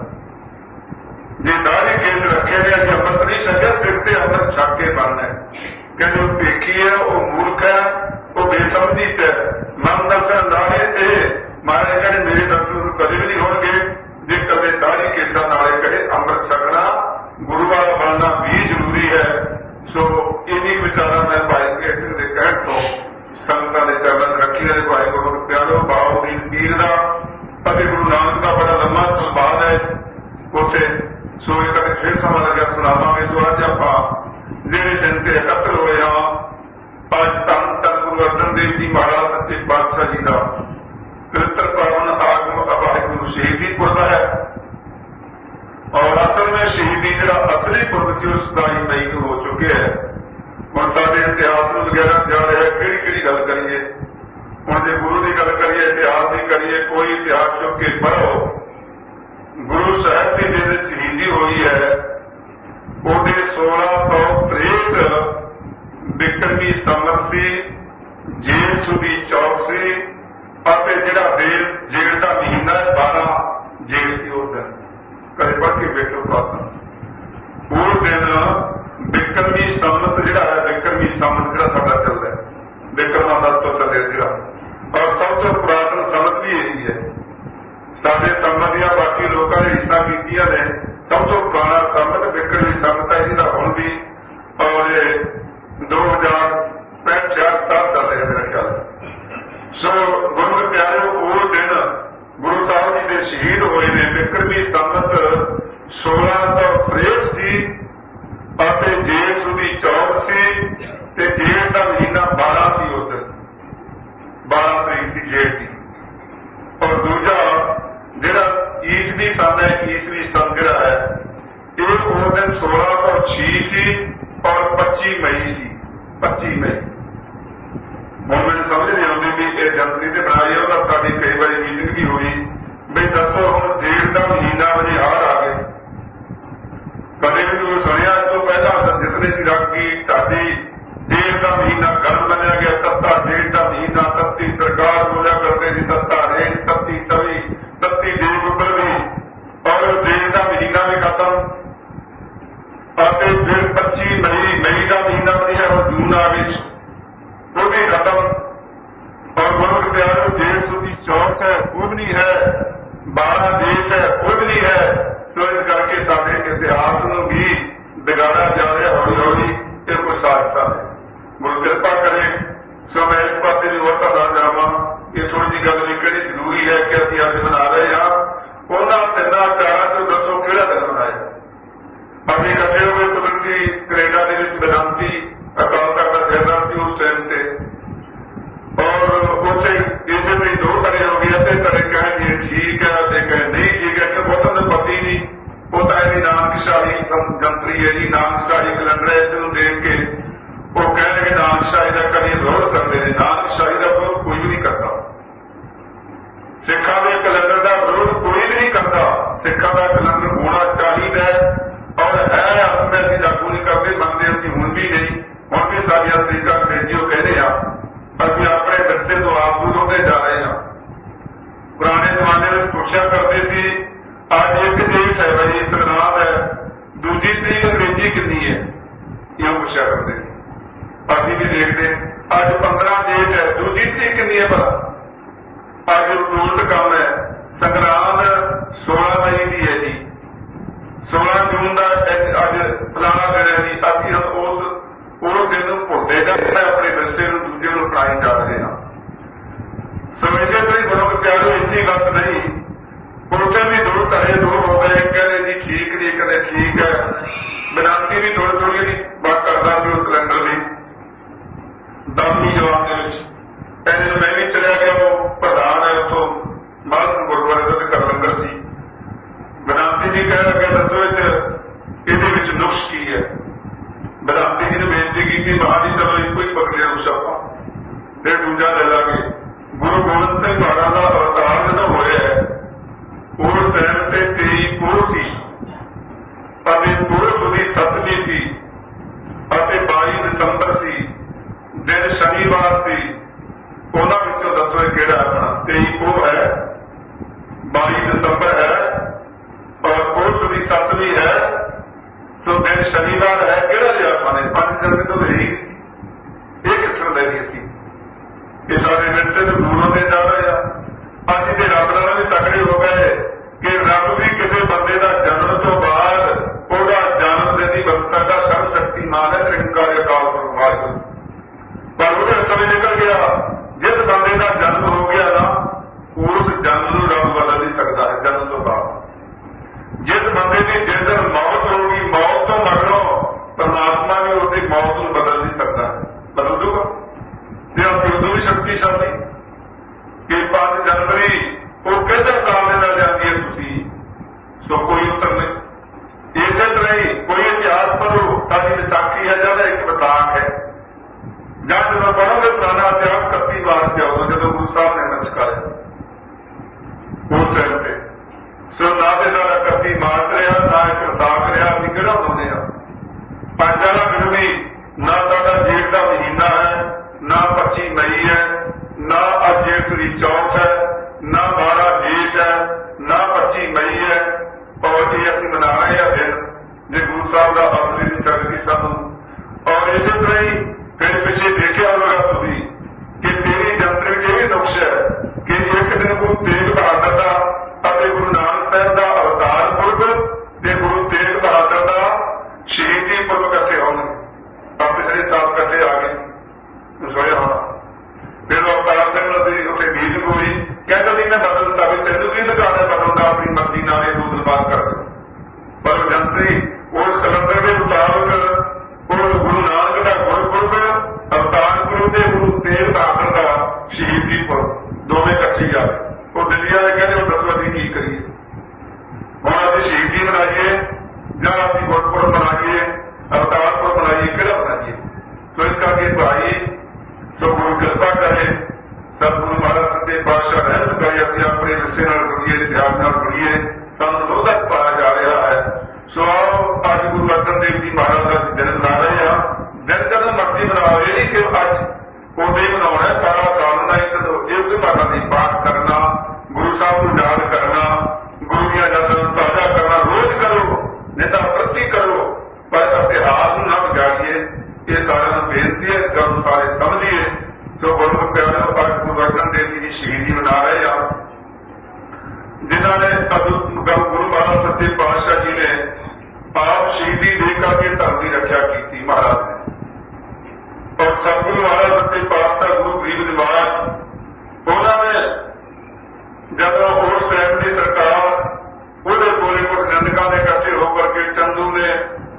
ਜੇ ਦਾੜੀ ਕੇਸ ਰੱਖੇ ਨੇ ਅਸੀਂ ਅੰਮ੍ਰਿਤ ਨਹੀਂ ਛਕਿਆ, ਸਿਰ ਤੇ ਅੰਮ੍ਰਿਤ ਛਕ ਕੇ ਬਣਨਾ। ਕਹਿੰਦੇ ਉਹ ਭੇਖੀ ਹੈ, ਉਹ ਮੂਰਖ ਹੈ, ਉਹ ਬੇਸਮਝੀ ਚ ਮਨ ਦਰਸ਼ਨ ਨਾਲੇ ਤੇ ਮਹਾਰਾਜ ਕਹਿੰਦੇ ਮੇਰੇ ਦਰਸ਼ਨ ਨੂੰ ਕਦੇ ਵੀ ਨਹੀਂ ਹੋਣਗੇ ਜੇ ਕਦੇ ਦਾੜੀ ਕੇਸਾਂ ਨਾਲੇ ਕਹੇ ਅੰਮ੍ਰਿਤ ਛਕਣਾ ਗੁਰੂ ਵਾਲਾ ਬਣਨਾ ਵੀ ਜ਼ਰੂਰੀ ਹੈ। ਸੋ ਇਹਨੀ ਵਿਚਾਰਾਂ ਮੈਂ ਭਾਈ ਕੇਸ ਸਿੰਘ ਦੇ ਕਹਿਣ ਤੋਂ ਸੰਗਤਾਂ ਦੇ ਚਰਨਾਂ ਚ ਰੱਖੀ ਨੇ। ਭਾਈ ਗੁਰੂ ਪਿਆਰੋ ਬਾਉਦੀਨ ਪੀਰ ਦਾ ਅਤੇ ਗੁਰੂ ਨਾਨਕ ਦਾ ਬੜਾ ਲੰਮਾ ਸੰਵਾਦ ਹੈ ਉੱਥੇ। ਸੋ ਇਹ ਕਦੇ ਫਿਰ ਸਮਾਂ ਲੱਗਿਆ ਸੁਣਾਵਾਂਗੇ। ਸੋ ਅੱਜ ਆਪਾਂ ਜਿਹੜੇ ਦਿਨ ਤੇ ਇਕੱਤਰ ਹੋਏ ਹਾਂ, ਅੱਜ ਧੰਨ ਧੰਨ ਗੁਰੂ ਅਰਜਨ ਦੇਵ ਜੀ ਮਹਾਰਾਜ ਸੱਚੇ ਪਾਤਸ਼ਾਹ ਜੀ ਦਾ ਪਵਿੱਤਰ ਪਾਵਨ ਆਗਮਨ ਵਾਹਿਗੁਰੂ ਸ਼ਹੀਦੀ ਪੁਰਬ ਔਰ ਅਸਲ ਵਿੱਚ ਸ਼ਹੀਦੀ ਜਿਹੜਾ ਅਸਲੀ ਪੁਰਬ ਸੀ ਉਹ ਸਤਾਈ ਮਈ ਨੂੰ ਹੋ ਚੁੱਕਿਆ ਹੈ। ਹੁਣ ਸਾਡੇ ਇਤਿਹਾਸ ਨੂੰ ਵਗੈਰਾ ਜਾ ਰਿਹਾ ਕਿਹੜੀ ਕਿਹੜੀ ਗੱਲ ਕਰੀਏ। ਹੁਣ ਜੇ ਗੁਰੂ ਦੀ ਗੱਲ ਕਰੀਏ, ਇਤਿਹਾਸ ਦੀ ਕਰੀਏ, ਕੋਈ ਇਤਿਹਾਸ ਚੁੱਕ ਕੇ ਪੜ੍ਹੋ। ਗੁਰੂ ਸਾਹਿਬ ਦੀ ਜਿਹਦੇ ਸ਼ਹੀਦੀ ਹੋਈ ਹੈ ਉਹਦੇ ਸੋਲਾਂ ਸੌ ਤਰੇਹਠ ਬਿਕਰਮੀ ਸੰਮਤ ਸੀ, ਜੇਠ ਸੁਦੀ ਚੌਕ ਸੀ ਅਤੇ ਜਿਹੜਾ ਦੇਰ ਜੇਠ ਦਾ ਮਹੀਨਾ ਬਾਰਾਂ ਜੇਠ ਸੀ ਉਸ ਦਿਨ। ਕਦੇ ਪੜ੍ਹ ਕੇ ਵੇਖੋ ਪ੍ਰਾਪਤ ਉਹ ਦਿਨ ਬਿਕਰਮੀ ਸੰਮਤ ਜਿਹੜਾ ਹੈ, ਬਿਕਰਮੀ ਸੰਮਤ ਜਿਹੜਾ ਸਾਡਾ ਚੱਲਦਾ ਹੈ, ਬਿਕਰਮਾ ਦਾ ਤੋਂ ਚੱਲੇ ਜਿਹੜਾ, ਔਰ ਸਭ ਤੋਂ ਪੁਰਾਤਨ ਸੰਮਤ ਵੀ ਇਹੀ ਹੈ। ਸਾਡੇ ਸੰਮਤ ਦੀਆਂ ਬਾਕੀ ਲੋਕਾਂ ਨੇ ਹਿੱਸਾ ਕੀਤੀਆਂ ਨੇ, ਸਭ ਤੋਂ ਪੁਰਾਣਾ ਸੰਮਤ ਬਿਕਰਮੀ ਸੰਮਤ ਹੈ ਜਿਹਦਾ ਹੁਣ ਵੀ ਔਰ ਦੋ ਹਜ਼ਾਰ ਪੈਂਹਠ ਛਿਆਹਠ ਸਤਾਹਠ ਚੱਲ ਰਿਹਾ ਮੇਰਾ ਖਿਆਲ। ਸੋ ਗੁਰੂ ਪਿਆਰਿਓ ਉਹ ਦਿਨ ਗੁਰੂ ਸਾਹਿਬ ਜੀ ਦੇ ਸ਼ਹੀਦ ਹੋਏ ਨੇ। ਬਿਕਰਮੀ ਸੰਮਤ ਸੋਲਾਂ ਸੌ ਤਰੇਹਠ ਸੀ ਅਤੇ ਜੇਠ ਸੁਦੀ ਚੌਕ ਸੀ ਤੇ ਜੇਠ ਦਾ ਮਹੀਨਾ ਬਾਰਾਂ ਸੀ ਉਸ ਦਿਨ, ਬਾਰਾਂ ਤਰੀਕ ਸੀ ਜੇਠ ਦੀ। ਔਰ ਦੂਜਾ ਜਿਹੜਾ ਈਸਵੀ ਸੰਨ ਹੈ, ਈਸਵੀ ਸੰਨ ਜਿਹੜਾ ਹੈ ਇਹ ਉਸ ਦਿਨ ਸੋਲਾਂ ਸੌ ਛੇ ਸੀ ਔਰ ਪੱਚੀ ਮਈ ਸੀ, ਪੱਚੀ ਮਈ। ਹੁਣ ਮੈਨੂੰ ਸਮਝ ਨਹੀਂ ਆਉਂਦੀ ਵੀ ਇਹ ਜਨਤਰੀ ਤੇ ਬਣਾਈ ਹੈ। ਉਹਦਾ ਸਾਡੀ ਕਈ ਵਾਰੀ ਮੀਟਿੰਗ ਵੀ ਹੋਈ ਬਈ ਦੱਸੋ ਹੁਣ ਜੇਠ ਦਾ ਮਹੀਨਾ ਵਜੇ ਹਾਰ ਆ ਗਏ। ਕਦੇ ਵੀ ਉਹ ਸੁਣਿਆ ਇਸ ਤੋਂ ਪਹਿਲਾਂ ਜਿਤਨੇ ਦੀ ਰਾਗੀ ਢਾਡੀ ਜੇਠ ਦਾ ਮਹੀਨਾ ਗਰਮ ਮੰਨਿਆ ਗਿਆ। ਤੱਤਾ ਜੇਠ ਦਾ ਮਹੀਨਾ, ਤੱਤੀ ਸਰਕਾਰ ਬੋਲਿਆ ਕਰਦੇ ਸੀ, ਤੱਤਾ ਰੇਣ, ਤੱਤੀ ਤਵੀ, ਤੱਤੀ ਦੇਗ ਉੱਪਰਵੀ, ਔਰ ਦੇਗ ਦਾ ਮਹੀਨਾ ਵੀ ਖਤਮ ਅਤੇ ਫਿਰ ਪੱਚੀ ਮਈ ਮਈ ਦਾ ਮਹੀਨਾ ਵਧੀਆ ਉਹ ਜੂਨ ਆ ਵਿੱਚ ਉਹ ਵੀ ਖਤਮ। ਔਰ ਗੁਰੂ ਪਿਆਰਿਓ ਜੇਠ ਸੁਦੀ ਚੌਕ ਹੈ ਉਹ ਵੀ ਨਹੀਂ ਹੈ, ਬਾਰਾਂ ਦੇਸ਼ ਹੈ ਉਹ ਵੀ ਨਹੀਂ ਹੈ। ਸੋ ਇਸ ਕਰਕੇ ਸਾਡੇ ਇਤਿਹਾਸ ਨੂੰ ਵੀ ਵਿਗਾੜਿਆ ਜਾ ਰਿਹਾ ਹੌਲੀ ਹੌਲੀ। ਇਹ ਕੋਈ ਸਾਜ਼ਿਸ਼ਾਂ ਹੈ। ਗੁਰੂ ਕਿਰਪਾ ਕਰੇ। ਸੋ ਮੈਂ ਇਸ ਪਾਸੇ ਵੀ ਹੋਰ ਪਤਾ ਜਾਵਾਂ ਇਹ ਥੋੜੀ ਜਿਹੀ ਗੱਲ ਵੀ ਕਿਹੜੀ ਜ਼ਰੂਰੀ ਹੈ ਕਿ ਅਸੀਂ ਅੱਜ ਮਨਾ ਰਹੇ ਹਾਂ। ਉਹਨਾਂ ਤਿੰਨਾਂ ਚਾਰਾਂ ਚੋਂ ਦੱਸੋ ਕਿਹੜਾ ਦਿਨ ਮਨਾਇਆ। ਅਸੀਂ ਇਕੱਠੇ ਹੋਏ ਕੁਦਰਤੀ ਕੈਨੇਡਾ ਦੇ ਵਿੱਚ ਬੇਨਤੀ ਅਕਾਲ ਤਖਤ ਦਾ ਜਥਾ ਸੀ ਉਸ ਟਾਈਮ ਤੇ, ਔਰ ਉੱਥੇ ਇਸੇ ਲਈ ਦੋ ਧੜੇ ਹੋ ਗਏ। ਅੱਧੇ ਧੜੇ ਕਹਿਣਗੇ ਠੀਕ ਹੈ ਤੇ ਕਹੇ ਨਹੀਂ ਠੀਕ ਹੈ ਕਿ ਬਹੁਤਾਂ ਨੂੰ ਪਤਾ ਹੀ ਨਹੀਂ। ਉਹ ਤਾਂ ਇਹਦੀ ਨਾਨਕਸ਼ਾਹੀ ਜੰਤਰੀ ਹੈ ਜੀ, ਨਾਨਕਸ਼ਾਹੀ ਕੈਲੰਡਰ ਹੈ, ਇਸ ਨੂੰ ਦੇਖ ਕੇ ਉਹ ਕਹਿਣਗੇ ਨਾਨਕਸ਼ਾਹੀ ਦਾ ਕਦੀ ਵਿਰੋਧ ਕਰਦੇ ਨੇ। ਨਾਨਕਸ਼ਾਹੀ ਦਾ ਵਿਰੋਧ ਕੋਈ ਵੀ ਨਹੀਂ ਕਰਦਾ। ਸਿੱਖਾਂ ਦੇ ਕੈਲੰਡਰ ਦਾ ਵਿਰੋਧ ਕੋਈ ਵੀ ਨਹੀਂ ਕਰਦਾ। ਸਿੱਖਾਂ ਦਾ ਕੈਲੰਡਰ ਹੋਣਾ ਚਾਹੀਦਾ ਔਰ ਹੈ। ਅਸਲ ਵਿੱਚ ਅਸੀਂ ਲਾਗੂ ਨਹੀਂ ਕਰਦੇ, ਮੰਨਦੇ ਅਸੀਂ ਹੁਣ ਵੀ ਨਹੀਂ। ਹੁਣ ਵੀ ਸਾਡੀਆਂ ਤਰੀਕਾਂ ਅੰਗਰੇਜ਼ੀ ਉਹ ਕਹਿੰਦੇ ਆ ਅਸੀਂ ਆਪਣੇ ਵਿਰਸੇ ਤੋਂ ਆਪ ਦੂਰ ਹੁੰਦੇ ਜਾ ਰਹੇ ਹਾਂ। ਪੁਰਾਣੇ ਜ਼ਮਾਨੇ ਵਿੱਚ ਪੁੱਛਿਆ ਕਰਦੇ ਸੀ ਅੱਜ ਇੱਕ ਦੇਸ਼ ਹੈ ਬਈ ਸੰਗਰਾਮ ਹੈ, ਦੂਜੀ ਤਰੀਕ ਅੰਗਰੇਜ਼ੀ ਕਿੰਨੀ ਹੈ, ਇਹ ਪੁੱਛਿਆ ਕਰਦੇ ਸੀ। ਅਸੀਂ ਵੀ ਦੇਖਦੇ ਅੱਜ ਪੰਦਰਾਂ ਦੇਸ਼ ਹੈ, ਦੂਜੀ ਤਰੀਕ ਕਿੰਨੀ ਹੈ ਭਲਾ। ਅੱਜ ਉਲਟ ਕੰਮ ਹੈ। ਸੰਗਰਾਮ ਸੋਲਾਂ ਮਈ ਦੀ ਹੈ ਜੀ, ਸੋਲਾਂ ਜੂਨ ਦਾ ਅੱਜ ਫਲਾਣਾ ਦਿਨ ਹੈ ਜੀ। ਅਸੀਂ ਉਸ ਉਸ ਦਿਨ ਨੂੰ ਭੁੱਲਦੇ ਜਾ ਰਹੇ, ਆਪਣੇ ਵਿਰਸੇ ਨੂੰ ਦੂਜੇ ਨੂੰ ਅਪਣਾਈ ਜਾ ਰਹੇ ਹਾਂ। ਸੋ ਇਸੇ ਤਰ੍ਹਾਂ ਗੁਰੂ ਪਿਆਰਿਓ ਇੰਨੀ ਗੱਲ ਨਹੀਂ। ਉੱਥੇ ਵੀ ਦੋ ਧੜੇ ਦੋ ਹੋ ਗਏ। ਕਹਿੰਦੇ ਜੀ ਠੀਕ ਨਹੀਂ, ਕਦੇ ਠੀਕ ਹੈ। ਬੇਨਤੀ ਵੀ ਥੋੜੀ ਥੋੜੀ ਦੀ ਬਾਤ ਕਰਦਾ ਸੀ ਉਸ ਕੈਲੰਡਰ ਦੀ ਦਾਮੀ ਜਵਾਬ ਦੇ ਵਿੱਚ। ਕਹਿੰਦੇ ਮੈਂ ਵੀ ਚਲਿਆ ਗਿਆ, ਉਹ ਪ੍ਰਧਾਨ ਹੈ ਉੱਥੋਂ ਮਾਲਕ ਗੁਰਦੁਆਰੇ ਦਾ ਕਰ ਲੰਗਰ ਸੀ। ਬੇਨਤੀ ਜੀ ਕਹਿ ਲੱਗੇ ਦੱਸੋ ਇਹਦੇ ਵਿੱਚ ਨੁਕਸ ਕੀ ਹੈ। ਬੇਨਤੀ ਜੀ ਨੇ ਬੇਨਤੀ ਕੀਤੀ ਮਹਾਰਾਜ ਚਲੋ ਇੱਕੋ ਹੀ ਪਕੜਿਆ ਨੁਕਸ ਆਪਾਂ, ਫਿਰ ਦੂਜਾ ਲੈ ਲਾਂਗੇ। ਗੁਰੂ ਗੋਬਿੰਦ ਸਿੰਘ ਮਹਾਰਾਜ ਦਾ ਅਵਤਾਰ ਜਦੋਂ ਹੋਇਆ ਉਸ ਟਾਈਮ ਤੇ ਤੇਈ ਪੋਹ ਸੀ ਅਤੇ ਪੂਰਬ ਦੀ ਸੱਤਵੀਂ ਸੀ ਅਤੇ ਬਾਈ ਦਸੰਬਰ ਸੀ, ਦਿਨ ਸ਼ਨੀਵਾਰ ਸੀ। ਉਹਨਾਂ ਵਿੱਚੋਂ ਦੱਸੋ ਕਿਹੜਾ ਆਪਣਾ ਤੇਈ ਪੋਹ ਹੈ, ਬਾਈ ਦਸੰਬਰ ਹੈ ਔਰ ਪੂਰਬ ਦੀ ਸੱਤਵੀਂ ਹੈ। ਸੋ ਦਿਨ ਸ਼ਨੀਵਾਰ ਹੈ। ਕਿਹੜਾ ਲਿਆ ਆਪਾਂ ਨੇ? ਪੰਜ ਦਿਨ ਤੋਂ ਰਹੀ ਸੀ। ਇਹ ਕਿੱਥੋਂ ਲੈ ਗਈ ਸੀ? ਇਹ ਸਾਡੇ ਵਿਰਸੇ ਦੇ ਦੂਰ ਹੁੰਦੇ ਜਾ ਰਹੇ ਆ। ਅਸੀਂ ਤੇ ਰੱਬ ਨਾਲ ਵੀ ਤਕੜੇ ਹੋ ਗਏ ਕਿ ਰੱਬ ਵੀ ਕਿਸੇ ਬੰਦੇ ਦਾ ਜਨਮ ਤੋਂ ਬਾਅਦ ਉਹਦਾ ਜਨਮ ਦੇਣ ਦੀ ਵਿਵਸਥਾ ਦਾ ਸਰਵ ਸ਼ਕਤੀਮਾਨ ਹੈ, ਨਿਰੰਕਾਰ ਅਕਾਲ ਪੁਰਖ ਵਾਹਿਗੁਰੂ। ਪਰ ਉਹਦੇ ਸਮੇਂ ਨਿਕਲ ਗਿਆ। ਜਿਸ ਬੰਦੇ ਦਾ ਜਨਮ ਹੋ ਗਿਆ ਨਾ ਉਸ ਜਨਮ ਨੂੰ ਰੱਬ ਬਦਲ ਨਹੀਂ ਸਕਦਾ ਹੈ ਜਨਮ ਤੋਂ ਬਾਅਦ। ਜਿਸ ਬੰਦੇ ਦੀ ਜਿਸ ਦਿਨ ਮੌਤ ਹੋ ਗਈ, ਮੌਤ ਤੋਂ ਮਗਰੋਂ ਪਰਮਾਤਮਾ ਵੀ ਉਹਦੀ ਮੌਤ ਨੂੰ ਤੇ ਸਾਡਾ ਕੱਤੀ ਮਾਰਚ ਰਿਹਾ, ਨਾ ਇੱਕ ਵਿਸਾਖ ਰਿਹਾ, ਅਸੀਂ ਕਿਹੜਾ ਬਣਾਉਂਦੇ ਹਾਂ। ਪੰਜ ਵਾਲਾ ਗਰਮੀ ਨਾ ਸਾਡਾ ਜੇਠ ਦਾ ਮਹੀਨਾ ਹੈ, ਨਾ ਪੱਚੀ ਮਈ ਹੈ, ਨਾ ਅੱਜ ਜੇਠ ਦੀ ਚੌਥ ਹੈ, ਨਾ ਬਾਰਾਂ ਜੇਠ ਹੈ, ਨਾ ਪੱਚੀ ਮਈ ਹੈ। ਔਰ ਇਹ ਅਸੀਂ ਮਨਾ ਰਹੇ ਹਾਂ ਦਿਨ ਜੇ ਗੁਰੂ ਸਾਹਿਬ ਦਾ ਅਸਲੀ ਦੀ ਸ਼ਕਤੀ ਸਾਨੂੰ। ਔਰ ਇਸੇ ਤਰ੍ਹਾਂ ਹੀ ਫਿਰ ਪਿੱਛੇ ਦੇਖਿਆ ਹੋਵੇਗਾ ਤੁਸੀਂ ਕਿ ਤੇਰੀ ਜੰਤਰ ਵਿੱਚ ਇਹ ਨੁਕਸ ਹੈ ਕਿ ਇੱਕ ਦਿਨ ਗੁਰੂ ਤੇਗ ਬਹਾਦਰ ਦਾ ਅਤੇ ਗੁਰੂ ਨਾਨਕ ਸਾਹਿਬ ਦਾ ਅਵਤਾਰ ਪੁਰਬ ਤੇ ਗੁਰੂ ਤੇਗ ਬਹਾਦਰ ਦਾ ਸ਼ਹੀਦੀ ਪੁਰਬ ਇਕੱਠੇ ਹੋਣਗੇ। ਤਾਂ ਪਿਛਲੇ ਸਾਲ ਇਕੱਠੇ ਆ ਗਏ ਸੀ ਸੋਇਆ ਹੋਣਾ। ਫਿਰ ਉਹ ਅਵਤਾਰ ਸਿੰਘ ਦੀ ਉੱਥੇ ਮੀਟਿੰਗ ਹੋਈ, ਕਹਿੰਦਾ ਸੀ ਮੈਂ ਬਦਲ ਦਿੱਤਾ ਵੀ ਤੈਨੂੰ ਕੀ ਦਿਖਾਣਾ ਬਦਲ ਦਾ, ਆਪਣੀ ਮਰਜ਼ੀ ਨਾਲ ਇਹ ਦੂਰ ਬਾਤ ਕਰ ਦਿਓ। ਪਰ ਉਹ ਜੰਤਰੀ ਉਸ ਕਲੰਦਰ ਦੇ ਮੁਤਾਬਕ ਉਹ ਗੁਰੂ ਨਾਨਕ ਦਾ ਗੁਰਪੁਰਬ ਅਵਤਾਰ ਪੁਰਬ ਤੇ ਗੁਰੂ ਤੇਗ ਬਹਾਦਰ ਦਾ ਸ਼ਹੀਦੀ ਪੁਰਬ ਦੋਵੇਂ ਇਕੱਠੇ ਆ ਗਏ। ਉਹ ਦਿੱਲੀ ਵਾਲੇ ਕਹਿੰਦੇ ਉਹ ਦੱਸੋ ਅਸੀਂ ਕੀ ਕਰੀਏ, ਹੁਣ ਅਸੀਂ ਸ਼ਹੀਦੀ ਮਨਾਈਏ ਜਾਂ ਅਸੀਂ ਗੁਰਪੁਰਬ ਮਨਾਈਏ, ਅਵਤਾਰ ਪੁਰਬ ਮਨਾਈਏ, ਕਿਹੜਾ ਬਣਾਈਏ। ਸੋ ਇਸ ਕਰਕੇ ਭਾਈ ਸੋ ਗੁਰੂ ਕਿਰਪਾ ਕਰੇ, ਸਤਿਗੁਰੂ ਮਹਾਰਾਜ ਸੱਚੇ ਪਾਤਸ਼ਾਹ ਰਹਿਮਤ ਕਰੇ, ਅਸੀਂ ਆਪਣੇ ਵਿਰਸੇ ਨਾਲ ਜੁੜੀਏ, ਇਤਿਹਾਸ ਨਾਲ ਜੁੜੀਏ, ਸਾਨੂੰ ਰੋਧਕ ਪਾਇਆ ਜਾ ਰਿਹਾ ਹੈ। ਸੋ ਆਓ ਅੱਜ ਗੁਰੂ ਅਰਜਨ ਦੇਵ ਜੀ ਮਹਾਰਾਜ ਦਾ ਅਸੀਂ ਦਿਨ ਮਨਾ ਰਹੇ ਹਾਂ। ਦਿਨ ਜਦੋਂ ਮਰਜ਼ੀ ਮਨਾਓ, ਇਹ ਨਹੀਂ ਕਿ ਅੱਜ ਉਦੋਂ ਹੀ ਮਨਾਉਣਾ, ਸਾਰਾ ਸਾਲ ਨਹੀਂ। ਜਦੋਂ ਇਹ ਵੀ ਮਹਾਰਾਜ ਦੀ ਪਾਠ ਕਰਨਾ, ਗੁਰੂ ਸਾਹਿਬ ਨੂੰ ਯਾਦ ਕਰਨਾ, ਗੁਰੂ ਦੀਆਂ ਯਾਦਾਂ ਨੂੰ ਤਾਜ਼ਾ ਕਰਨਾ ਰੋਜ਼ ਕਰੋ, ਨਹੀਂ ਤਾਂ ਪ੍ਰਤੀ ਕਰੋ, ਪਰ ਇਤਿਹਾਸ ਨੂੰ ਨਾ ਵਿਗਾੜੀਏ। ਇਹ ਸਾਰਿਆਂ ਨੂੰ ਬੇਨਤੀ ਹੈ, ਇਸ ਗੱਲ ਨੂੰ ਸਾਰੇ ਸਮਝੀਏ। ਸੋ ਗੁਰੂ ਪਿਆਰਿਓ, ਅੱਜ ਗੁਰੂ ਅਰਜਨ ਦੇਵ ਜੀ ਦੀ ਸ਼ਹੀਦੀ ਮਨਾ ਰਹੇ ਹਾਂ, ਜਿਨ੍ਹਾਂ ਨੇ ਗੁਰੂ ਮਹਾਰਾਜ ਸੱਚੇ ਪਾਤਸ਼ਾਹ ਜੀ ਨੇ ਆਪ ਸ਼ਹੀਦੀ ਦੇ ਕਰਕੇ ਧਰਮ ਦੀ ਰੱਖਿਆ ਕੀਤੀ ਮਹਾਰਾਜ ਨੇ। ਔਰ ਸਤਿਗੁਰੂ ਮਹਾਰਾਜ ਸੱਚੇ ਪਾਤਸ਼ਾਹ ਗੁਰੂ ਗਰੀਬ ਨਿਵਾਜ ਉਹਨਾਂ ਨੇ ਜਦੋਂ ਉਸ ਟਾਈਮ ਦੀ ਸਰਕਾਰ ਉਹਦੇ ਕੋਲੇ ਕੁਝ ਨਿੰਦਕਾਂ ਦੇ ਇਕੱਠੇ ਹੋ ਕਰਕੇ ਚੰਦੂ ਨੇ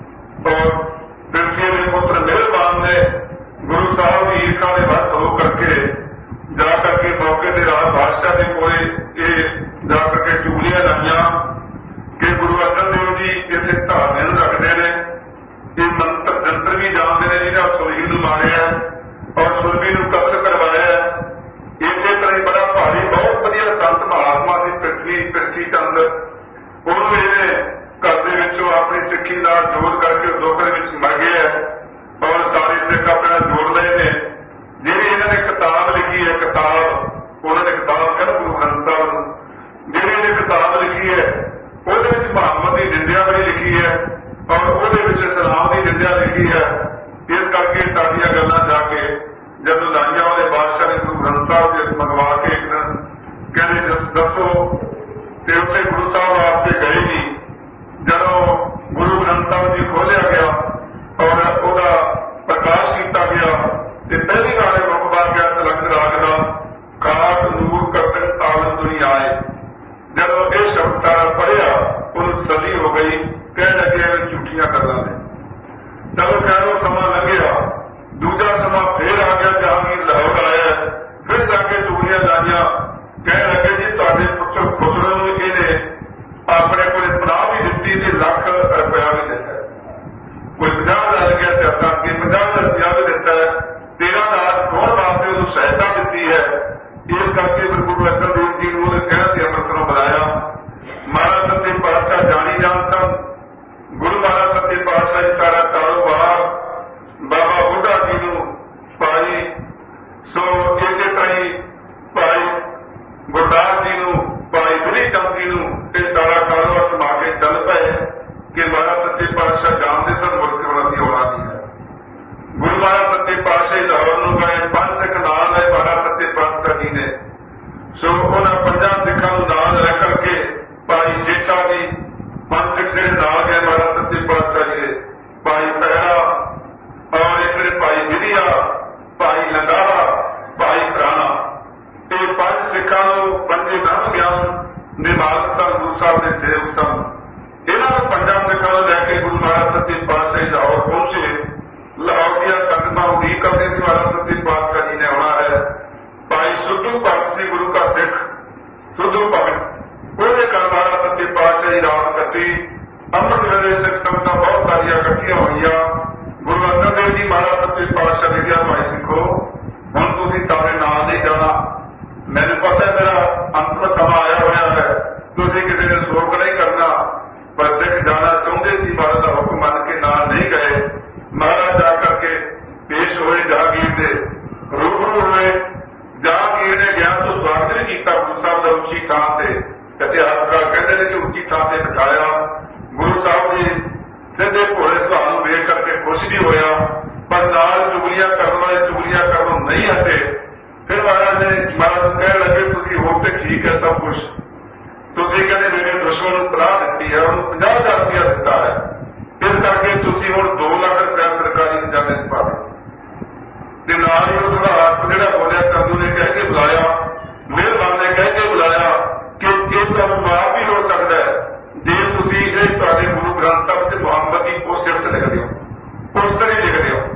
ਔਰ ਬਿਰਥੀਏ ਦੇ ਪੁੱਤਰ ਮਿਹਰਬਾਨ ਨੇ ਗੁਰੂ ਸਾਹਿਬ ਦੀ ਈਰਖਾ ਦੇ ਵੱਸ ਹੋ ਕਰਕੇ ਜਾ ਕਰਕੇ ਮੌਕੇ ਦੇ ਰਾਜ ਬਾਦਸ਼ਾਹ ਦੇ ਕੋਲੇ ਇਹ ਜਾ ਕਰਕੇ ਚੁਗਲੀਆਂ ਲਾਈਆਂ ਕਿ ਗੁਰੂ ਅਰਜਨ ਦੇਵ ਜੀ ਇਸੇ ਧਾਰਨੇ ਨੂੰ ਰੱਖਦੇ ਨੇ, ਇਹ ਮੰਤਰ ਜੰਤਰ ਵੀ ਜਾਣਦੇ ਨੇ ਜਿਹਨਾਂ ਸੁਰਵੀ ਨੂੰ ਮਾਰਿਆ ਔਰ ਸੁਰਵੀ ਨੂੰ ਕਤਲ ਕਰਵਾਇਆ। ਇਸੇ ਤਰ੍ਹਾਂ ਹੀ ਬੜਾ ਭਾਰੀ ਬਹੁਤ ਵਧੀਆ ਸੰਤ ਮਹਾਤਮਾ ਦੀ ਪ੍ਰਿਥਵੀ ਪ੍ਰਿਸ਼ਟੀ ਚੰਦ, ਉਹਨੂੰ ਇਹਨੇ ਘਰ ਦੇ ਵਿੱਚੋਂ ਆਪਣੀ ਸਿੱਖੀ ਨਾਲ ਜੋੜ ਕਰਕੇ ਦੁੱਖ ਦੇ ਵਿੱਚ ਮਰ ਗਏ ਹੈ। ਔਰ ਸਾਰੇ ਸਿੱਖ ਆਪਣਾ ਜੋੜ ਰਹੇ ਨੇ। ਜਿਹੜੀ ਇਹਨਾਂ ਨੇ ਕਿਤਾਬ ਲਿਖੀ ਹੈ, ਕਿਤਾਬ ਉਹਨਾਂ ਨੇ ਕਿਤਾਬ ਕਹਿੰਦਾ ਗੁਰੂ ਗ੍ਰੰਥ ਸਾਹਿਬ ਨੂੰ, ਜਿਹੜੀ ਇਹਨੇ ਕਿਤਾਬ ਲਿਖੀ ਹੈ ਉਹਦੇ ਵਿੱਚ ਮੁਹੰਮਦ ਦੀ ਨਿੰਦਿਆ ਬੜੀ ਲਿਖੀ ਹੈ ਔਰ ਉਹਦੇ ਵਿੱਚ ਇਸਲਾਮ ਦੀ ਨਿੰਦਿਆ ਲਿਖੀ ਹੈ। ਇਸ ਕਰਕੇ ਸਾਡੀਆਂ ਗੱਲਾਂ ਜਾ ਕੇ ਜਦੋਂ ਲਾਈਆਂ ਉਹਦੇ ਬਾਦਸ਼ਾਹ ਨੇ ਗੁਰੂ ਗ੍ਰੰਥ ਸਾਹਿਬ ਦੇ ਮੰਗਵਾ ਕੇ ਇੱਕ ਦਿਨ ਕਹਿੰਦੇ ਦੱਸੋ, ਤੇ ਉੱਥੇ ਗੁਰੂ ਸਾਹਿਬ ਆਪ ਤੇ ਗਏ ਨਹੀਂ। ਜਦੋਂ ਗੁਰੂ ਗ੍ਰੰਥ ਸਾਹਿਬ ਜੀ ਖੋਲਿਆ ਗਿਆ ਔਰ ਉਹਦਾ ਪ੍ਰਕਾਸ਼ ਕੀਤਾ ਗਿਆ ਤੇ ਪਹਿਲੀ ਵਾਰ ਰੁਕ ਬਣ ਗਿਆ ਤਲੰਗ ਰਾਗ ਦਾ ਕਾਟ ਨੂਰ ਕਰਤਨ ਤਾਲਮ ਦੁਨੀਆ ਆਏ। ਜਦੋਂ ਇਹ ਸ਼ਬਦ ਸਾਰਾ ਪੜ੍ਹਿਆ ਉਹਨੂੰ ਤਸੱਲੀ ਹੋ ਗਈ, ਕਹਿਣ ਲੱਗੇ ਝੂਠੀਆਂ ਗੱਲਾਂ ਨੇ। ਚਲੋ ਕਹਿ ਸਮਾਂ ਲੰਘਿਆ, ਦੂਜਾ ਸਮਾਂ ਫੇਰ ਆ ਗਿਆ, ਜਹਾਂਗੀਰ ਲਾਹੌਰ ਆਇਆ, ਫਿਰ ਜਾ ਕੇ ਚੂੜੀਆਂ ਲਾਈਆਂ, ਕਹਿਣ ਲੱਗੇ ਜੀ ਤੁਹਾਡੇ ਪੁੱਤਰ ਪੁੱਤਰਾਂ ਨੂੰ ਇਹਨੇ ਆਪਣੇ ਕੋਲ ਪਨਾਹ ਵੀ ਦਿੱਤੀ ਤੇ ਲੱਖ ਰੁਪਇਆ ਵੀ ਦਿੱਤਾ, ਕੋਈ ਪੰਜਾਹ ਹਜ਼ਾਰ ਗਿਆ ਤੇ ਆਪਾਂ ਅੱਗੇ ਪੰਜਾਹ ਹਜ਼ਾਰ ਰੁਪਇਆ ਵੀ ਦਿੱਤਾ ਹੈ, ਤੇਰਾ ਦਾਸ ਕੌਣ ਵਾਸਤੇ ਉਹਨੂੰ ਸਹਾਇਤਾ ਦਿੱਤੀ ਹੈ। ਇਸ ਕਰਕੇ ਫਿਰ ਗੁਰੂ ਅਰਜਨ ਦੇਵ ਜੀ ਨੂੰ ਉਹਦੇ ਕਹਿਣ ਤੇ ਅੰਮ੍ਰਿਤਸਰੋਂ ਬੁਲਾਇਆ। ਮਹਾਰਾਜ ਸੱਚੇ ਪਾਤਸ਼ਾਹ ਜਾਣੀ ਜਾਣ ਸਨ। ਗੁਰੂ ਮਹਾਰਾਜ ਸੱਚੇ ਪਾਤਸ਼ਾਹ ਜੀ ਸਾਰਾ ਕਾਰੋਬਾਰ ਬਾਬਾ ਬੁੱਢਾ ਜੀ ਨੂੰ ਪਾਈ। ਸੋ ਇਸੇ ਤਰ੍ਹਾਂ ਹੀ ਭਾਈ ਗੁਰਦਾਸ ਜੀ ਨੂੰ, ਭਾਈ ਗੁਰੀ ਚੰਦ ਜੀ ਨੂੰ ਇਹ ਸਾਰਾ ਕਾਰੋਬਾਰ ਸਮਾ ਕੇ ਚੱਲ ਪਏ ਕਿ ਮਹਾਰਾਜ ਸੱਚੇ ਪਾਤਸ਼ਾਹ ਜਾਣਦੇ ਸਨ ਮੁਲਕ ਹੁਣ ਅਸੀਂ ਹੋਣਾ ਨਹੀਂ ਹੈ। ਗੁਰੂ ਮਹਾਰਾਜ ਸੱਚੇ ਪਾਤਸ਼ਾਹ ਲਾਹੌਰ ਨੂੰ ਗਏ, ਪੰਜ ਸਿੱਖ ਨਾਲ ਆਏ ਮਹਾਰਾਜ ਸੱਚੇ ਪਾਤਸ਼ਾਹ ਜੀ ਨੇ। ਸੋ ਉਹਨਾਂ ਪੰਜਾਂ ਸਿੱਖਾਂ ਨੂੰ ਨਾਲ ਰਹਿ ਕਰਕੇ ਭਾਈ ਜੇਠਾ ਜੀ, ਪੰਜ ਸਿੱਖ ਜਿਹੜੇ ਨਾਲ ਗਏ ਮਹਾਰਾਜ ਸੱਚੇ ਪਾਤਸ਼ਾਹ ਜੀ ਦੇ, ਭਾਈ ਪਹਿਰਾ ਔਰ ਇੱਕ ਭਾਈ ਵਿਧੀਆ, ਭਾਈ ਲੰਗਾਰਾ, ਭਾਈ ਪ੍ਰਾਣਾ, ਇਹ ਪੰਜ ਸਿੱਖਾਂ ਨੂੰ ਪੰਜੇ ਬ੍ਰਹਮ ਗਿਆਨ ਦੇ ਮਾਲਕ ਸਨ, ਗੁਰੂ ਸਾਹਿਬ ਦੇ ਸੇਵਕ ਸਨ। ਇਹਨਾਂ ਨੂੰ ਪੰਜਾਂ ਸਿੱਖਾਂ ਨੂੰ ਲੈ ਕੇ ਗੁਰੂ ਮਹਾਰਾਜ ਸੱਚੇ ਪਾਤਸ਼ਾਹ ਲਾਹੌਰ ਪਹੁੰਚੇ। ਲਾਹੌਰ ਦੀਆਂ ਸੰਗਤਾਂ ਉਡੀਕ ਕਰਦੇ ਸੀ ਮਹਾਰਾਜ ਸੱਚੇ ਪਾਤਸ਼ਾਹ ਜੀ ਨੇ ਆਉਣਾ ਹੈ। ਭਾਈ ਸਿੱਧੂ ਭਗਤ ਸੀ ਗੁਰੂ ਦਾ ਸਿੱਖ, ਸਿੱਧੂ ਭਗਤ, ਉਹਦੇ ਘਰ ਮਹਾਰਾਜ ਸੱਚੇ ਪਾਤਸ਼ਾਹ ਜੀ ਰਾਤ ਕੱਟੀ। ਅੰਮ੍ਰਿਤ ਵੇਲੇ ਸਿੱਖ ਸੰਗਤਾਂ ਬਹੁਤ ਸਾਰੀਆਂ ਇਕੱਠੀਆਂ ਹੋਈਆਂ। ਗੁਰੂ ਅਰਜਨ ਦੇਵ ਜੀ ਮਹਾਰਾਜ ਸੱਚੇ ਪਾਤਸ਼ਾਹ ਨੇ ਕਿਹਾ ਭਾਈ ਸਿੱਖੋ ਹੁਣ ਤੁਸੀਂ ਸਾਰੇ ਨਾਲ ਨਹੀਂ ਜਾਣਾ, ਮੈਨੂੰ ਪਤਾ ਮੇਰਾ ਅੰਤਮ ਸਮਾਂ ਆਇਆ ਹੋਇਆ ਹੈ, ਤੁਸੀਂ ਕਿਸੇ ਨੇ ਸ਼ੋਕ ਨਹੀਂ ਕਰਨਾ। ਪਰ ਸਿੱਖ ਜਾਣਾ ਚਾਹੁੰਦੇ ਸੀ, ਮਹਾਰਾਜ ਦਾ ਹੁਕਮ ਮੰਨ ਕੇ ਨਾਲ ਨਹੀਂ ਗਏ। ਮਹਾਰਾਜ ਜਾ ਕਰਕੇ ਪੇਸ਼ ਹੋਏ ਜਹਾਂਗੀਰ ਦੇ, ਰੂਬਰੂ ਹੋਏ। ਜਹਾਂਗੀਰ ਨੇ ਗਿਆਨ ਤੋਂ ਸਵਾਗਤ ਨਹੀਂ ਕੀਤਾ ਗੁਰੂ ਸਾਹਿਬ ਦਾ ਉੱਚੀ ਥਾਂ ਤੇ। ਇਤਿਹਾਸਕਾਰ ਕਹਿੰਦੇ ਨੇ ਕਿ ਉੱਚੀ ਥਾਂ ਤੇ ਬਿਠਾਇਆ। ਗੁਰੂ ਸਾਹਿਬ ਜੀ ਸਿੱਧੇ ਭੋਲੇ ਸੁਭਾਅ ਨੂੰ ਵੇਖ ਕਰਕੇ ਖੁਸ਼ ਵੀ ਹੋਇਆ, ਪਰ ਨਾਲ ਚੁਗਲੀਆਂ ਕਰਨ ਵਾਲੇ ਚੁਗਲੀਆਂ ਕਰਨ ਨੂੰ ਨਹੀਂ ਹਟੇ। ਫਿਰ ਮਹਾਰਾਜ ਨੇ ਮਹਾਰਾਜ ਨੂੰ ਕਹਿਣ ਲੱਗੇ, ਤੁਸੀਂ ਹੋ ਤੇ ਠੀਕ ਹੈ ਸਭ ਕੁਛ, ਤੁਸੀਂ ਕਹਿੰਦੇ ਮੇਰੇ ਦੁਸ਼ਮਣ ਨੂੰ ਪਨਾਹ ਦਿੱਤੀ ਹੈ, ਉਹਨੂੰ ਪੰਜਾਹ ਹਜ਼ਾਰ ਰੁਪਇਆ ਦਿੱਤਾ ਹੈ, ਇਸ ਕਰਕੇ ਤੁਸੀਂ ਹੁਣ ਦੋ ਲੱਖ ਰੁਪਇਆ ਸਰਕਾਰੀ ਖਜ਼ਾਨੇ ਚ ਪਾ ਦਿਓ। ਤੇ ਨਾਲ ਹੀ ਉਸ ਦਾ ਹੱਥ ਜਿਹੜਾ ਬੋਲਿਆ, ਚੰਦੂ ਨੇ ਕਹਿ ਕੇ ਬੁਲਾਇਆ, ਮਿਹਰਬਾਨ ਨੇ ਕਹਿ ਕੇ ਬੁਲਾਇਆ ਕਿ ਇਹ ਤੁਹਾਨੂੰ ਮਾਫ ਵੀ ਹੋ ਸਕਦਾ ਹੈ ਜੇ ਤੁਸੀਂ ਇਹ ਤੁਹਾਡੇ ਗੁਰੂ ਗ੍ਰੰਥ ਸਾਹਿਬ ਤੇ ਮੁਹੰਮਦ ਦੀ ਉਹ ਸਿਫਤ ਲਿਖਦੇ ਹੋ, ਉਸ ਤਰ੍ਹਾਂ ਲਿਖਦੇ ਹੋ।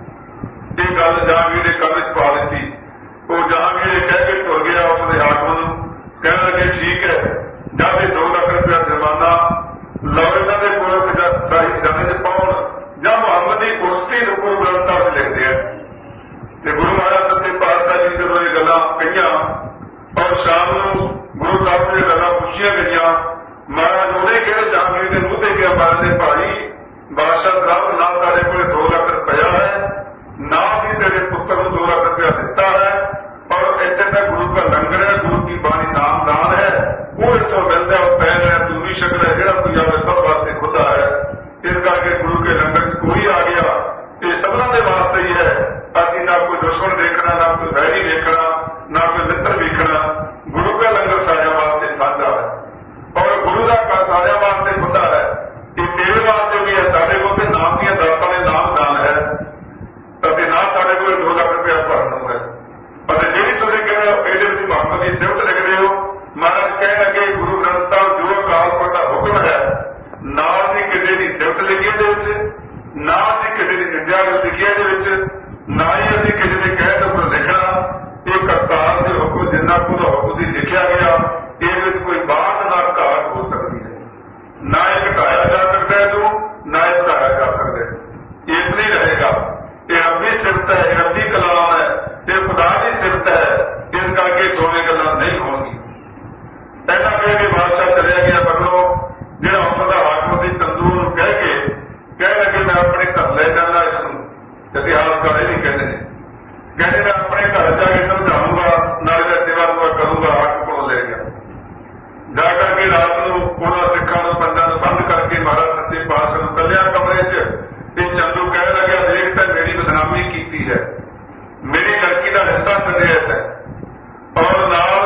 ਇਹ ਗੱਲ ਜਹਾਂਗੀਰ ਦੇ ਕੰਨ ਚ ਪਾ ਦਿੱਤੀ। ਉਹ ਜਹਾਂਗੀਰ ਕਹਿ ਕੇ ਤੁਰ ਗਿਆ ਉਸਦੇ ਹਾਕਮ ਨੂੰ, ਕਹਿਣ ਲੱਗੇ ਠੀਕ ਹੈ, ਜਾਂ ਤੇ ਦੋ ਲੱਖ ਰੁਪਇਆ ਜੁਰਮਾਨਾ ਲਓ ਇਹਨਾਂ ਦੇ ਕੋਲ ਸਾਹੀ ਖਜ਼ਾਨੇ ਚ ਪਾਉਣ, ਜਾਂ ਮੁਹੰਮਦ ਦੀ ਉਸਤੀ ਨੂੰ ਗੁਰੂ ਗ੍ਰੰਥ ਸਾਹਿਬ ਲਿਖਦੇ ਆ। ਤੇ ਗੁਰੂ ਮਹਾਰਾਜ ਸੱਚੇ ਪਾਤਸ਼ਾਹ ਜੀ ਜਦੋਂ ਇਹ ਗੱਲਾਂ ਕਹੀਆਂ ਔਰ ਸ਼ਾਮ ਨੂੰ ਗੁਰੂ ਸਾਹਿਬ ਦੀਆਂ ਗੱਲਾਂ ਪੁੱਛੀਆਂ ਗਈਆਂ, ਮਹਾਰਾਜ ਉਹਨੇ ਕਿਹੜੇ ਜਹਾਂਗੀਰ ਦੇ ਮੂੰਹ ਤੇ ਕਿਹਾ, ਮਹਾਰਾਜ ਦੇ ਭਾਈ ਬਾਦਸ਼ਾਹ ਸਾਹਿਬ ਨਾ ਸਾਡੇ ਕੋਲ ਦੋ ਲੱਖ ਰੁਪਇਆ ਹੈ, ਨਾ ਵੀ ਤੇਰੇ ਪੁੱਤਰ ਨੂੰ ਦੋ ਲੱਖ ਰੁਪਇਆ ਦਿੱਤਾ ਹੈ, ਔਰ ਇੱਥੇ ਤਾਂ ਗੁਰੂ ਦਾ ਲੰਗਰ ਹੈ, ਗੁਰੂ ਦੀ ਬਾਣੀ ਨਾਮਦਾਨ ਹੈ, ਉਹ ਇੱਥੋਂ ਮਿਲਦਾ ਉਹ ਪਹਿਲ ਹੈ, ਦੂਰੀ ਸ਼ਕਲ ਹੈ, ਜਿਹੜਾ ਕੋਈ ਆਵੇ ਸਭ ਵਾਸਤੇ ਖੁੱਲਾ ਹੈ। ਇਸ ਕਰਕੇ ਗੁਰੂ ਕੇ ਲੰਗਰ ਚ ਕੋਈ ਆ ਗਿਆ, ਇਹ ਸਭਨਾਂ ਦੇ ਵਾਸਤੇ ਹੀ ਹੈ। ਅਸੀਂ ਨਾ ਕੋਈ ਦੁਸ਼ਮਣ ਦੇਖਣਾ, ਨਾ ਕੋਈ ਵੈਰੀ ਦੇਖਣਾ, ਨਾ ਕੋਈ ਮਿੱਤਰ ਵੇਖਣਾ। ਗੁਰੂ ਦਾ ਲੰਗਰ ਸਾਰਿਆਂ ਵਾਸਤੇ ਸਾਂਝਾ ਹੈ, ਔਰ ਗੁਰੂ ਦਾ ਘਰ ਸਾਰਿਆਂ ਵਾਸਤੇ ਖੁੱਲਾ ਹੈ। ਇਹ ਤੇਰੇ ਵਾਸਤੇ ਵੀ ਹੈ, ਸਾਡੇ ਕੋਲ ਤੇ ਨਾਮ ਦੀਆਂ ਦਾਤਾਂ ਦੇ ਨਾਮ ਦਾਨ ਹੈ, ਅਤੇ ਨਾ ਸਾਡੇ ਕੋਲ ਦੋ ਲੱਖ ਰੁਪਇਆ ਭਰਨ ਨੂੰ ਹੈ। ਅਤੇ ਜਿਹੜੀ ਤੁਸੀਂ ਕਹਿੰਦੇ ਹੋ ਇਹਦੇ ਵਿੱਚ ਮੁਹੰਮਦ ਦੀ ਸਿਫਤ ਲਿਖਦੇ ਹੋ, ਮਹਾਰਾਜ ਕਹਿਣ ਲੱਗੇ ਗੁਰੂ ਗ੍ਰੰਥ ਸਾਹਿਬ ਜੋ ਅਕਾਲ ਪੁਰਖ ਦਾ ਹੁਕਮ ਹੈ, ਨਾ ਅਸੀਂ ਕਿਸੇ ਦੀ ਸਿਫਤ ਲਿਖੀ ਇਹਦੇ ਵਿੱਚ, ਨਾ ਅਸੀਂ ਕਿਸੇ ਦੀ ਨਿੰਦਿਆ ਲਿਖੀ ਇਹਦੇ ਵਿੱਚ, ਨਾ ਹੀ ਅਸੀਂ ਕਿਸੇ ਦੇ ਕਹਿਣ ਤੋਂ ਉੱਪਰ ਲਿਖਣਾ। ਇਹ ਕਰਤਾਰ ਦੇ ਹੁਕਮ ਜਿੰਨਾ ਕੁ ਦਾ ਹੁਕਮ ਦੀ ਲਿਖਿਆ ਗਿਆ, ਇਹ ਵਿੱਚ ਕੋਈ ਬਾਤ ਨਾ ਘਾਟ ਹੋ ਸਕਦੀ ਹੈ, ਨਾ ਇਹ ਘਟਾਇਆ ਜਾ ਸਕਦਾ ਹੈ ਤੂੰ, ਨਾ ਇਹ ਵਧਾਇਆ ਜਾ ਸਕਦਾ ਹੈ। ਇਸ ਲਈ ਰਹੇਗਾ। ਇਹ ਰੱਬੀ ਸਿਫਤ ਹੈ, ਇਹ ਰੱਬੀ ਕਲਾਮ ਹੈ, ਇਹ ਖੁਦਾ ਦੀ ਸਿਫਤ ਹੈ। ਇਸ ਕਰਕੇ ਦੋਵੇਂ ਗੱਲਾਂ ਨਹੀਂ ਹੋਣਗੀਆਂ। ਪਹਿਲਾਂ ਕਹਿ ਕੇ ਬਾਦਸ਼ਾਹ ਚਲਿਆ ਗਿਆ ਬਗਲੋ, ਜਿਹੜਾ ਉੱਥੋਂ ਦਾ ਹਾਕਮ ਦੀ ਚੰਦੂ ਨੂੰ ਕਹਿ ਕੇ ਕਹਿ ਲੱਗੇ ਮੈਂ ਆਪਣੇ ਘਰ ਲੈ ਜਾਂਦਾ ਇਸ ਨੂੰ। ਇਤਿਹਾਸਕਾਰ ਇਹ ਵੀ ਕਹਿੰਦੇ ਨੇ, ਕਹਿੰਦੇ ਮੈਂ ਆਪਣੇ ਘਰ ਜਾ ਕੇ ਸਮਝਾਊਂਗਾ, ਨਾਲ ਦਾ ਸੇਵਾ ਦੁਆ ਕਰੂੰਗਾ। ਹਾਕਮ ਕੋਲੋਂ ਲੈ ਗਿਆ, ਜਾ ਕਰਕੇ ਰਾਤ ਨੂੰ ਉਹਨਾਂ ਸਿੱਖਾਂ ਨੂੰ ਪੰਡਾਂ ਨੂੰ ਬੰਦ ਕਰਕੇ ਮਹਾਰਾਜ ਸੱਚੇ ਪਾਤਸ਼ਾਹ ਨੂੰ ਕੱਲਿਆ ਕਮਰੇ ਚ। ਇਹ ਚੰਦੂ ਕਹਿਣ ਲੱਗਿਆ ਦੇਖ ਤਾਂ ਮੇਰੀ ਬਦਨਾਮੀ ਕੀਤੀ ਹੈ, ਮੇਰੀ ਲੜਕੀ ਦਾ ਰਿਸ਼ਤਾ ਛੱਡਿਆ ਹੈ, ਔਰ ਨਾਲ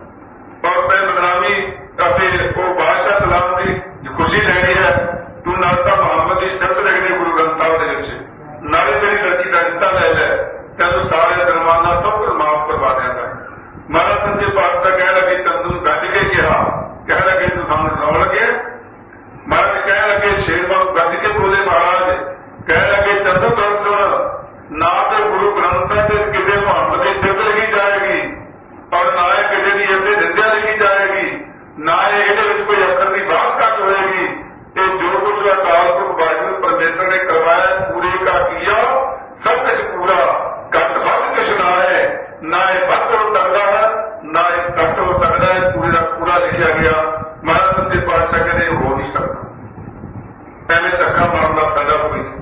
ਔਰ ਮੈਂ ਬਦਨਾਮੀ ਅਤੇ ਉਹ ਬਾਦਸ਼ਾਹ ਸਲਾਮ ਦੀ ਖੁਸ਼ੀ ਲੈਣੀ ਹੈ। ਤੂੰ ਨਾਲ ਤਾਂ ਮੁਹੰਮਦ ਦੀ ਸਿਫਤ ਲਿਖਦੇ ਗੁਰੂ ਗ੍ਰੰਥ ਸਾਹਿਬ ਦੇ ਵਿੱਚ, ਨਾਲੇ ਮੇਰੀ ਲੜਕੀ ਦਾ ਰਿਸ਼ਤਾ ਲੈ ਲੈ, ਤੈਨੂੰ ਸਾਰੇ ਜੁਰਮਾਨਾ ਸਭ ਕੁਝ ਮਾਫ ਕਰਵਾ ਦਿਆਂਗਾ। ਮਹਾਰਾਜ ਸੱਚੇ ਪਾਤਸ਼ਾਹ ਕਹਿਣ ਲੱਗੇ ਚੰਦੂ ਨੂੰ ਗੱਜ ਕੇ ਕਿਹਾ, ਕਹਿਣ ਲੱਗੇ ਤੂੰ ਸਾਨੂੰ ਰਲਾਉਣ ਲੱਗੇ। ਮਹਾਰਾਜ ਕਹਿਣ ਲੱਗੇ ਸ਼ੇਰ ਵਾਂਗ ਗੱਜ ਕੇ ਬੋਲੇ ਮਹਾਰਾਜ, ਕਹਿਣ ਲੱਗੇ ਚੰਦੂ ਗੱਲ ਸੁਣ, ਨਾ ਤੇ ਗੁਰੂ ਗ੍ਰੰਥ ਸਾਹਿਬ ਦੇ ਕਿਸੇ ਮੁਹੰਮਦ ਦੀ ਸਿਫਤ ਲਿਖੀ ਜਾਏਗੀ, ਔਰ ਨਾ ਇਹ ਕਿਸੇ ਦੀ ਇਹਦੇ ਨਿੰਦਿਆ ਲਿਖੀ ਜਾਏਗੀ, ਨਾ ਇਹ ਇਹਦੇ ਵਿੱਚ ਕੋਈ ਅੱਖਰ ਦੀ ਬਾਤ ਘੱਟ ਹੋਏਗੀ। ਇਹ ਜੋ ਕੁਝ ਅਕਾਲ ਪੁਰਖ ਵਾਹਿਗੁਰੂ ਪਰਮੇਸ਼ਰ ਨੇ ਕਰਵਾਇਆ ਪੂਰੇ ਕਾ ਕੀਆ, ਸਭ ਕੁਝ ਪੂਰਾ, ਘੱਟ ਵੱਧ ਕੁਛ ਨਾ ਹੈ, ਨਾ ਇਹ ਵੱਧ ਹੋ ਸਕਦਾ ਹੈ, ਨਾ ਇਹ ਘੱਟ ਹੋ ਸਕਦਾ ਹੈ। ਪੂਰੇ ਦਾ ਪੂਰਾ ਲਿਖਿਆ ਗਿਆ। ਮਹਾਰਾਜ ਸੱਚੇ ਪਾਤਸ਼ਾਹ ਕਹਿੰਦੇ ਹੋ ਨਹੀਂ ਸਕਦਾ, ਐਵੇਂ ਧੱਕਾ ਮਾਰਨ ਦਾ ਫਾਇਦਾ ਕੋਈ ਨਹੀਂ।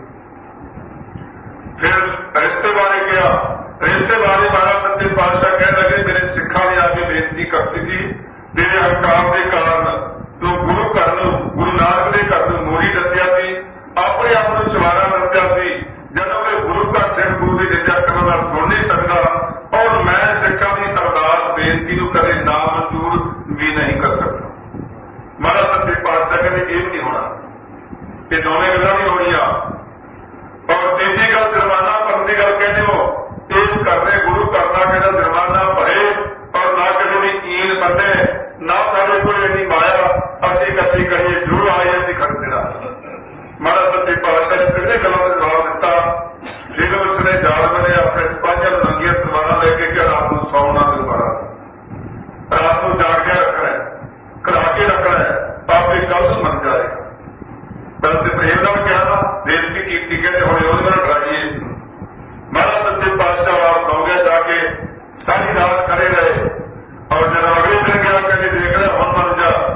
ਫਿਰ ਰਿਸ਼ਤੇ ਬਾਰੇ ਕਿਹਾ, ਰਿਸ਼ਤੇ ਬਾਰੇ ਮਹਾਰਾਜ ਸੱਚੇ ਪਾਤਸ਼ਾਹ ਕਹਿਣ ਲੱਗੇ ਮੇਰੇ ਸਿੱਖਾਂ ਨੇ ਆ ਕੇ ਬੇਨਤੀ ਕਰਤੀ ਸੀ, ਤੇਰੇ ਹੰਕਾਰ ਦੇ ਕਾਰਨ ਤੂੰ ਗੁਰੂ ਘਰ ਨੂੰ, ਗੁਰੂ ਨਾਨਕ ਦੇ ਘਰ ਨੂੰ ਮੋਰੀ ਦੱਸਿਆ ਸੀ, ਆਪਣੇ ਆਪ ਨੂੰ ਚਵਾਰਾ ਦੱਸਿਆ ਸੀ। ਜਦੋਂ ਕਿ ਗੁਰੂ ਘਰ ਸਿਰ ਗੁਰੂ ਦੀ ਨਿੰਦਿਆ ਕਰਨ ਨਾਲ ਸੁਣ ਨਹੀਂ ਸਕਦਾ, ਔਰ ਮੈਂ ਸਿੱਖਾਂ ਦੀ ਅਰਦਾਸ ਬੇਨਤੀ ਨੂੰ ਕਦੇ ਨਾ ਮਨਜ਼ੂਰ ਵੀ ਨਹੀਂ ਕਰ ਸਕਦਾ। ਮਹਾਰਾਜ ਸੱਚੇ ਪਾਤਸ਼ਾਹ ਕਹਿੰਦੇ ਇਹ ਨਹੀਂ ਹੋਣਾ, ਇਹ ਦੋਵੇਂ ਗੱਲਾਂ ਨਹੀਂ ਹੋਣੀਆਂ। ਔਰ ਤੀਜੀ ਗੱਲ ਜੁਰਮਾਨਾ ਭਰਨ ਦੀ ਗੱਲ ਕਹਿੰਦੇ ਹੋ, ਇਸ ਕਰਨੇ ਗੁਰੂ ਘਰ ਦਾ ਕਹਿੰਦਾ ਜੁਰਮਾਨਾ ਭਰੇ, ਔਰ ਨਾ ਕਿਸੇ ਦੀ ਈਨ ਬੰਦੇ, ਨਾ ਸਾਡੇ ਕੋਲ ਇੰਨੀ ਮਾਇਆ ਅਸੀਂ ਕੱਚੀ ਕਰੀਏ, ਜੋ ਆਏ ਅਸੀਂ ਖੜ ਦੇਣਾ। ਮਹਾਰਾਜ ਸੱਚੇ ਪਾਤਸ਼ਾਹ ਨੇ ਕਿਹੜੇ ਗੱਲਾਂ ਦਾ ਜਵਾਬ ਦਿੱਤਾ, ਜਦੋਂ ਉਸਨੇ ਜਾਲ ਬਣੇ ਆਪਣੇ ਸਿਪਾਹੀਆਂ ਨੂੰ ਨੰਗੀਆਂ ਤਲਵਾਰਾਂ ਲੈ ਕੇ ਕਿ ਰਾਤ ਨੂੰ ਸੌਣਾ ਦੁਬਾਰਾ, ਰਾਤ ਨੂੰ ਜਾਗ ਕੇ ਰੱਖਣਾ, ਕਰਾ ਕੇ ਰੱਖਣਾ, ਆਪੇ ਕੱਲ ਨੂੰ ਮੰਨ ਜਾਏਗਾ। ਬਲ ਤੇ ਪ੍ਰੇਮ ਨਾਲ ਕਿਹਾ ਨਾ, ਬੇਨਤੀ ਕੀਤੀ, ਕਹਿੰਦੇ ਹੁਣ ਉਹਦੇ ਨਾਲ ਡਰਾਈਏ ਇਸ ਨੂੰ। ਮਹਾਰਾਜ ਸੱਚੇ ਪਾਤਸ਼ਾਹ ਵਾਪਸ ਹੋ ਗਿਆ, ਜਾ ਕੇ ਸਾਰੀ ਰਾਤ ਖੜੇ ਰਹੇ, ਔਰ ਜਦੋਂ ਅਗਲੇ ਦਿਨ ਗਿਆ ਕਹਿੰਦੇ ਦੇਖ ਲੈ ਹੁਣ ਮੰਨ ਜਾ।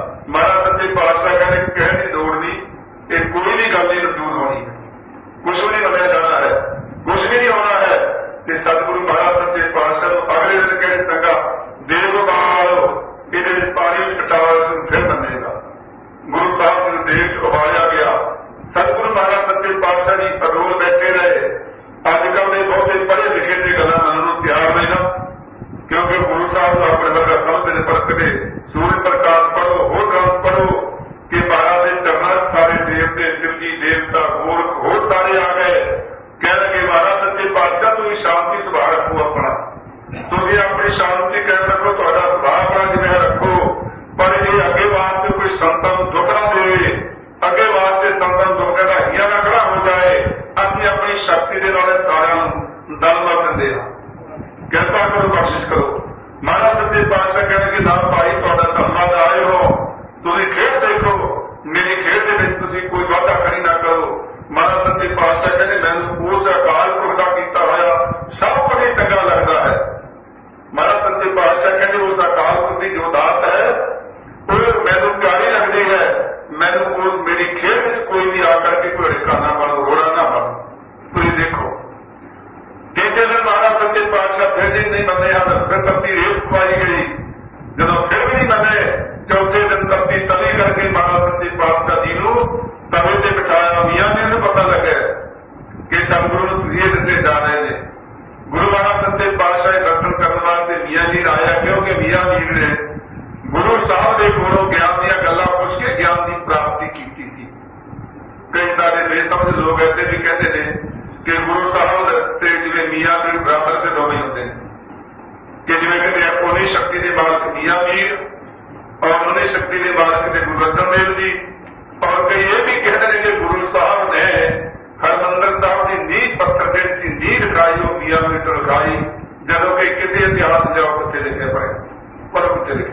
ਦੇਸ਼ ਚ ਉਬਾਲਿਆ ਗਿਆ। ਸਤਿਗੁਰੂ ਮਹਾਰਾਜ ਸੱਚੇ ਪਾਤਸ਼ਾਹ ਜੀ ਅਡੋਲ ਬੈਠੇ ਰਹੇ। ਅੱਜ ਕੱਲ੍ਹ ਦੇ ਬਹੁਤੇ ਪੜ੍ਹੇ ਲਿਖੇ ਤੇ ਗੱਲਾਂ ਮੰਨਣ ਨੂੰ ਤਿਆਰ ਨਹੀਂ ਨਾ, ਕਿਉਂਕਿ ਗੁਰੂ ਸਾਹਿਬ ਨੂੰ ਆਪਣੇ ਵਰਗਾ ਸਮਝਦੇ ਨੇ। ਪਰਖਦੇ ਸੂਰਜ ਪ੍ਰਕਾਸ਼ ਪੜ੍ਹੋ, ਹੋਰ ਗ੍ਰੰਥ ਪੜ੍ਹੋ ਕਿ ਮਹਾਰਾਜ ਦੇ ਚਰਨਾਂ ਸਾਰੇ ਦੇਵਤੇ, ਸ਼ਿਵਜੀ ਦੇਵਤਾ, ਗੋਰਖ ਹੋਰ ਸਾਰੇ ਆ ਗਏ। ਕਹਿਣਗੇ ਮਹਾਰਾਜ ਸੱਚੇ ਪਾਤਸ਼ਾਹ ਤੁਸੀਂ ਸ਼ਾਂਤੀ ਸੁਭਾਅ ਰੱਖੋ ਆਪਣਾ, ਤੁਸੀਂ ਆਪਣੀ ਸ਼ਾਂਤੀ ਕਹਿ ਰੱਖੋ, ਤੁਹਾਡਾ ਸੁਭਾਅ ਆਪਣਾ ਜਿਵੇਂ ਰੱਖੋ, ਪਰ ਇਹ ਅੱਗੇ ਵਾਸਤੇ ਕੋਈ ਸੰਤਾਂ ਨੂੰ ਦੁੱਖ ਨਾ ਦੇਵੇ, ਅੱਗੇ ਵਾਸਤੇ ਸੰਤਾਂ ਨੂੰ ਦੁੱਖ ਦਾ ਹੀਆ ਨਾ ਖੜਾ ਹੋ ਜਾਏ। ਅਸੀਂ ਆਪਣੀ ਸ਼ਕਤੀ ਦੇ ਨਾਲ ਸਾਰਿਆਂ ਨੂੰ ਦਲ ਮਲ ਦਿੰਦੇ ਹਾਂ। ਕਿਰਪਾ ਕਰੋ, ਬਖਸ਼ਿਸ਼ ਕਰੋ। ਮਹਾਰਾਜ ਸੱਚੇ ਪਾਤਸ਼ਾਹ ਕਹਿਣਗੇ ਨਾ ਭਾਈ ਤੁਹਾਡਾ ਧੰਨਵਾਦ ਆਏ ਹੋ, ਤੁਸੀਂ ਖੇਡ ਦੇਖੋ, ਮੇਰੀ ਖੇਡ ਦੇ ਵਿੱਚ ਤੁਸੀਂ ਕੋਈ ਵਾਧਾ ਕਰੀ ਨਾ ਕਰੋ। ਮਹਾਰਾਜ ਸੱਚੇ ਪਾਤਸ਼ਾਹ ਕਹਿੰਦੇ ਮੈਨੂੰ ਉਸ ਅਕਾਲ ਪੁਰਖ ਦਾ ਕੀਤਾ ਹੋਇਆ ਸਭ ਕੁਝ ਹੀ ਚੰਗਾ ਲੱਗਦਾ ਹੈ। ਮਹਾਰਾਜ ਸੱਚੇ ਪਾਤਸ਼ਾਹ ਕਹਿੰਦੇ ਉਸ ਅਕਾਲ ਪੁਰਖ ਦੀ ਜੋ ਦਾਤ ਹੈ ਉਹ ਮੈਨੂੰ ਪਿਆਰੀ ਲੱਗਦੀ ਹੈ। ਮੈਨੂੰ ਉਸ ਮੇਰੀ ਖੇਡ ਵਿੱਚ ਕੋਈ ਵੀ ਆ ਕਰਕੇ ਕੋਈ ਢਿੱਕਾ ਨਾ ਬਣੋ, ਰੋੜਾ ਨਾ ਬਣੋ। ਤੁਸੀਂ ਦੇਖੋ ਤੀਜੇ ਦਿਨ ਮਹਾਰਾਜ ਸੱਚੇ ਪਾਤਸ਼ਾਹ ਫਿਰ ਜੀ ਨਹੀਂ ਮੰਨੇ ਹਨ, ਫਿਰ ਧਰਤੀ ਰੇਤ ਪਵਾਈ ਗਈ। ਜਦੋਂ ਫਿਰ ਵੀ ਨਹੀਂ ਮੰਨੇ, ਚੌਥੇ ਦਿਨ ਧਰਤੀ ਤਲੀ ਕਰਕੇ ਮਹਾਰਾਜ ਸੱਚੇ ਪਾਤਸ਼ਾਹ ਜੀ ਨੂੰ ਤਵੇ ਤੇ ਬਿਠਾਇਆ। ਮੀਆਂ ਜੀ ਨੂੰ ਪਤਾ ਲੱਗਿਆ ਕਿ ਸਤਿਗੁਰੂ ਨੂੰ ਤੁਸੀਂ ਇਹ ਦਿੱਤੇ ਜਾ ਰਹੇ ਨੇ। ਗੁਰੂ ਮਹਾਰਾਜ ਸੱਚੇ ਪਾਤਸ਼ਾਹ ਦੇ ਦਰਸ਼ਨ ਕਰਨ ਵਾਸਤੇ ਮੀਆਂ ਜੀ ਆਇਆ, ਕਿਉਂਕਿ ਮੀਆਂ ਮੀਰ ਨੇ ਗੁਰੂ ਸਾਹਿਬ ਦੇ ਕੋਲੋਂ ਗਿਆਨ ਦੀਆਂ ਗੱਲਾਂ ਪੁੱਛ ਕੇ ਗਿਆਨ ਦੀ ਪ੍ਰਾਪਤੀ ਕੀਤੀ ਸੀ। ਕਈ ਸਾਰੇ ਬੇਸਮਝ ਲੋਕ ਐਸੇ ਵੀ ਕਹਿੰਦੇ ਨੇ ਕਿ ਗੁਰੂ ਸਾਹਿਬ ਤੇ ਜਿਵੇਂ ਮੀਆਂ ਤੇ ਬਰਾਬਰ ਦੇ ਦੋਵੇਂ ਹੁੰਦੇ ਨੇ, ਕਿ ਜਿਵੇਂ ਕਹਿੰਦੇ ਉਹਨੀ ਸ਼ਕਤੀ ਦੇ ਮਾਲਕ ਮੀਆਂ ਮੀਰ ਔਰ ਉਹਨੀ ਸ਼ਕਤੀ ਦੇ ਮਾਲਕ ਦੇ ਗੁਰੂ ਅਰਜਨ ਦੇਵ ਜੀ। ਔਰ ਕਈ ਇਹ ਵੀ ਕਹਿੰਦੇ ਨੇ ਕਿ ਗੁਰੂ ਸਾਹਿਬ ਨੇ ਹਰਿਮੰਦਰ ਸਾਹਿਬ ਦੀ ਨੀਂਹ ਪੱਥਰ ਜਿਹੜੀ ਸੀ ਨੀਂਹ ਰਖਾਈ, ਉਹ ਮੀਆਂ ਮੀਰ ਤੋਂ ਰਖਾਈ। ਜਦੋਂ ਕਿ ਕਿਸੇ ਇਤਿਹਾਸ ਜਾਓ ਕਿੱਥੇ ਲਿਖਿਆ ਪਏ, ਪਰ ਕਿੱਥੇ ਲਿਖਿਆ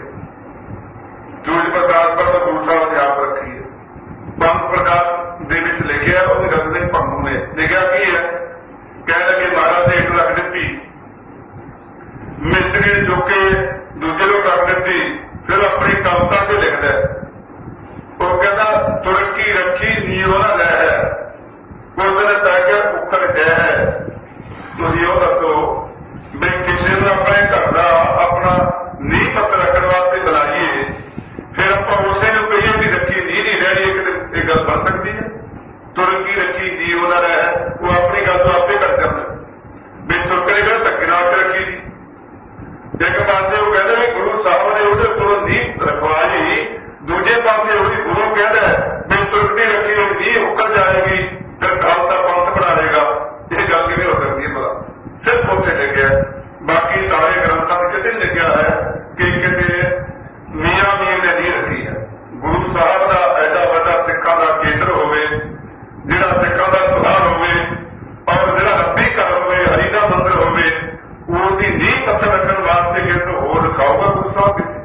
ਜੂਝ ਪ੍ਰਕਾਸ਼ ਪਰ ਗੁਰੂ ਸਾਹਿਬ ਨੇ ਆਪ ਰੱਖੀ ਹੈ। ਬੰਦ ਪ੍ਰਕਾਸ਼ ਦੇ ਵਿੱਚ ਲਿਖਿਆ, ਉਹਦੇ ਰੰਗ ਦੇ ਭੰਗੂ ਨੇ ਲਿਖਿਆ ਕੀ ਹੈ, ਕਹਿ ਲੱਗੇ ਮਹਾਰਾਜ ਨੇ ਇੱਕ ਰੱਖ ਦਿੱਤੀ, ਮਿਸਤਰੀ ਚੁੱਕ ਕੇ ਦੂਜੇ ਨੂੰ ਰੱਖ ਦਿੱਤੀ। ਫਿਰ ਆਪਣੀ ਕਵਿਤਾ ਤੇ ਲਿਖਦਾ, ਉਹ ਕਹਿੰਦਾ ਤੁਰਕੀ ਰੱਖੀ ਨੀਓ ਨਾ ਲੈ ਹੈ, ਉਹਦੇ ਤੈ ਕੇ ਉੱਖੜ ਗਿਆ ਹੈ। ਤੁਸੀਂ ਉਹ ਦੱਸੋ ਵੀ ਕਿਸੇ ਨੂੰ ਆਪਣੇ ਘਰ ਦਾ ਆਪਣਾ ਨੀਂਹ ਪੱਥਰ ਰੱਖਣ ਵਾਸਤੇ ਬੁਲਾਈਏ, ਫਿਰ ਆਪਾਂ ਉਸੇ ਨੂੰ ਕਹੀਏ ਵੀ ਰੱਖੀ ਨੀਂਹ ਨਹੀਂ ਰਹਿਣੀ, ਇਹ ਗੱਲ ਬਣ ਸਕਦੀ ਹੈ? ਤੁਰਕੀ ਰੱਖੀ ਨੀਓ ਨਾ ਰਹਿ, ਉਹ ਆਪਣੀ ਗੱਲ ਤੋਂ ਆਪੇ ਕਰ ਜਾਂਦਾ ਵੀ ਤੁਰਕ ਨੇ ਕਿਹੜਾ ਧੱਕੇ ਨਾਲ ਕੇ ਰੱਖੀ ਸੀ। ਇੱਕ ਪਾਸੇ ਉਹ ਕਹਿੰਦੇ ਵੀ ਗੁਰੂ ਸਾਹਿਬ ਨੇ ਉਹਦੇ ਕੋਲੋਂ ਨੀਂਹ ਰਖਵਾਈ, ਦੂਜੇ ਪਾਸੇ ਉਹਦੀ ਗੁਰੂ ਕਹਿੰਦਾ ਵੀ ਤੁਰਕ ਦੀ ਰੱਖੀ ਹੋਈ ਨੀਂਹ ਉੱਕਰ ਜਾਏਗੀ, ਫਿਰ ਖਾਲਸਾ ਪੰਥ ਬਣਾ ਲਏਗਾ। ਇਹ ਗੱਲ ਕਿਵੇਂ ਹੋ ਸਕਦੀ ਹੈ ਭਲਾ? ਸਿਰਫ ਉੱਥੇ ਲਿਖਿਆ, ਬਾਕੀ ਸਾਰੇ ਗ੍ਰੰਥਾਂ ਵਿੱਚ ਕਿਤੇ ਲਿਖਿਆ ਹੈ ਕਿ ਕਿਤੇ ਮੀਆਂ ਮੀਰ ਨੇ ਨੀਂਹ ਰੱਖੀ ਹੈ। ਗੁਰੂ ਸਾਹਿਬ ਦਾ ਐਡਾ ਵੱਡਾ ਸਿੱਖਾਂ ਦਾ ਕੇਂਦਰ ਹੋਵੇ, ਜਿਹੜਾ ਸਿੱਖਾਂ ਦਾ ਸੁਧਾਰ ਹੋਵੇ, ਔਰ ਜਿਹੜਾ ਰੱਬੀ ਘਰ ਹੋਵੇ, ਹਰੀ ਦਾ ਮੰਦਰ ਹੋਵੇ, ਉਹਦੀ ਨੀਂਹ ਪੱਥਰ ਰੱਖਣ ਵਾਸਤੇ ਕਿਸੇ ਨੂੰ ਹੋਰ ਦਿਖਾਊਗਾ ਗੁਰੂ ਸਾਹਿਬ ਕਿਤੇ?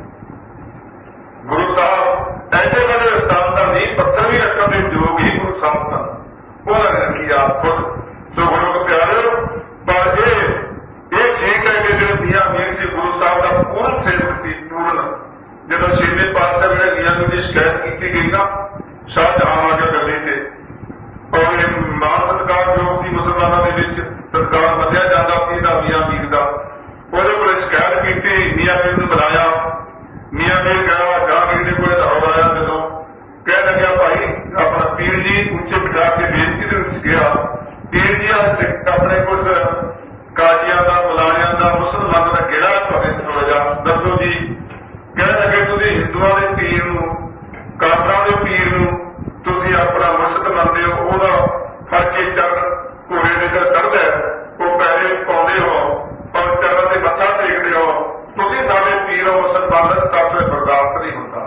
ਗੁਰੂ ਸਾਹਿਬ ਐਡੇ ਵੱਡੇ ਸਥਾਨ ਦਾ ਨੀਂਹ ਪੱਥਰ ਵੀ ਰੱਖਣ ਦੇ ਯੋਗ ਹੀ ਗੁਰੂ ਸਾਹਿਬ ਸਨ, ਉਹਨਾਂ ਨੇ ਰੱਖੀ ਆਪ ਖੁਦ। ਸੋ ਗੁਰੂ ਪਿਆਰਿਓ, ਪਰ ਇਹ ਇਹ ਠੀਕ ਹੈ ਕਿ ਜਿਹੜੇ ਮੀਆਂ ਮੀਰ ਸੀ ਗੁਰੂ ਸਾਹਿਬ ਦਾ ਪੂਰਨ ਸੇਵਕ ਸੀ, ਪੂਰਨ। ਜਦੋਂ ਛੇਵੇਂ ਪਾਤਸ਼ਾਹ ਜਿਹੜੇ ਮੀਆਂ ਮੀਰ ਦੀ ਸ਼ਿਕਾਇਤ ਕੀਤੀ ਗਈ ਨਾ, ਸ਼ਾਹਜਹਾਨ ਆ ਕੇ ਗੱਡੀ ਤੇ, ਔਰ ਇਹ ਮਾਨ ਸਤਿਕਾਰ ਜੋ ਸੀ ਮੁਸਲਮਾਨਾਂ ਦੇ ਵਿੱਚ ਸਤਿਕਾਰ ਮੰਨਿਆ ਜਾਂਦਾ ਸੀ ਇਹਦਾ ਮੀਆਂ ਮੀਰ ਦਾ, ਉਹਦੇ ਕੋਲ ਸ਼ਿਕਾਇਤ ਕੀਤੀ। ਮੀਆਂ ਮੀਰ ਨੂੰ ਬੁਲਾਇਆ, ਮੀਆਂ ਮੀਰ ਗਿਆ, ਜਹਾਂਗੀਰ ਦੇ ਕੋਲ ਦੌੜ ਆਇਆ। ਜਦੋਂ ਕਹਿ ਲੱਗਿਆ ਭਾਈ ਆਪਣਾ ਪੀਰ ਜੀ ਉੱਚੇ ਬਿਠਾ ਕੇ ਬੇਨਤੀ ਦੇ ਵਿੱਚ ਗਿਆ, ਪੀਰ ਜੀ ਆਪਣੇ ਕੁਛ ਕਾਜ਼ੀਆਂ ਦਾ, ਮੁਲਾਜ਼ਿਆਂ ਦਾ, ਮੁਸਲਮਾਨਾਂ ਦਾ ਗੇੜਾ ਤੁਹਾਡੇ ਥੋੜਾ ਜਿਹਾ ਦੱਸੋ ਜੀ। ਕਹਿ ਲੱਗੇ ਤੁਸੀਂ ਹਿੰਦੂਆਂ ਦੇ ਪੀਰ ਨੂੰ, ਕਾਫਰਾਂ ਦੇ ਪੀਰ ਨੂੰ ਤੁਸੀਂ ਆਪਣਾ ਮੁਰਸ਼ਦ ਮੰਨਦੇ ਹੋ, ਉਹਦਾ ਫੜ ਕੇ ਚਰਨ ਘੋੜੇ ਦੇ ਤੇ ਚੜ੍ਹਦਾ, ਉਹ ਪੈਰੇ ਪਾਉਂਦੇ ਹੋ ਔਰ ਚਰਨ ਤੇ ਮੱਥਾ ਟੇਕਦੇ ਹੋ, ਤੁਸੀਂ ਸਾਡੇ ਪੀਰ ਹੋ, ਮੁਸਲਮਾਨ ਸਾਡੇ ਬਰਦਾਸ਼ਤ ਨਹੀਂ ਹੁੰਦਾ।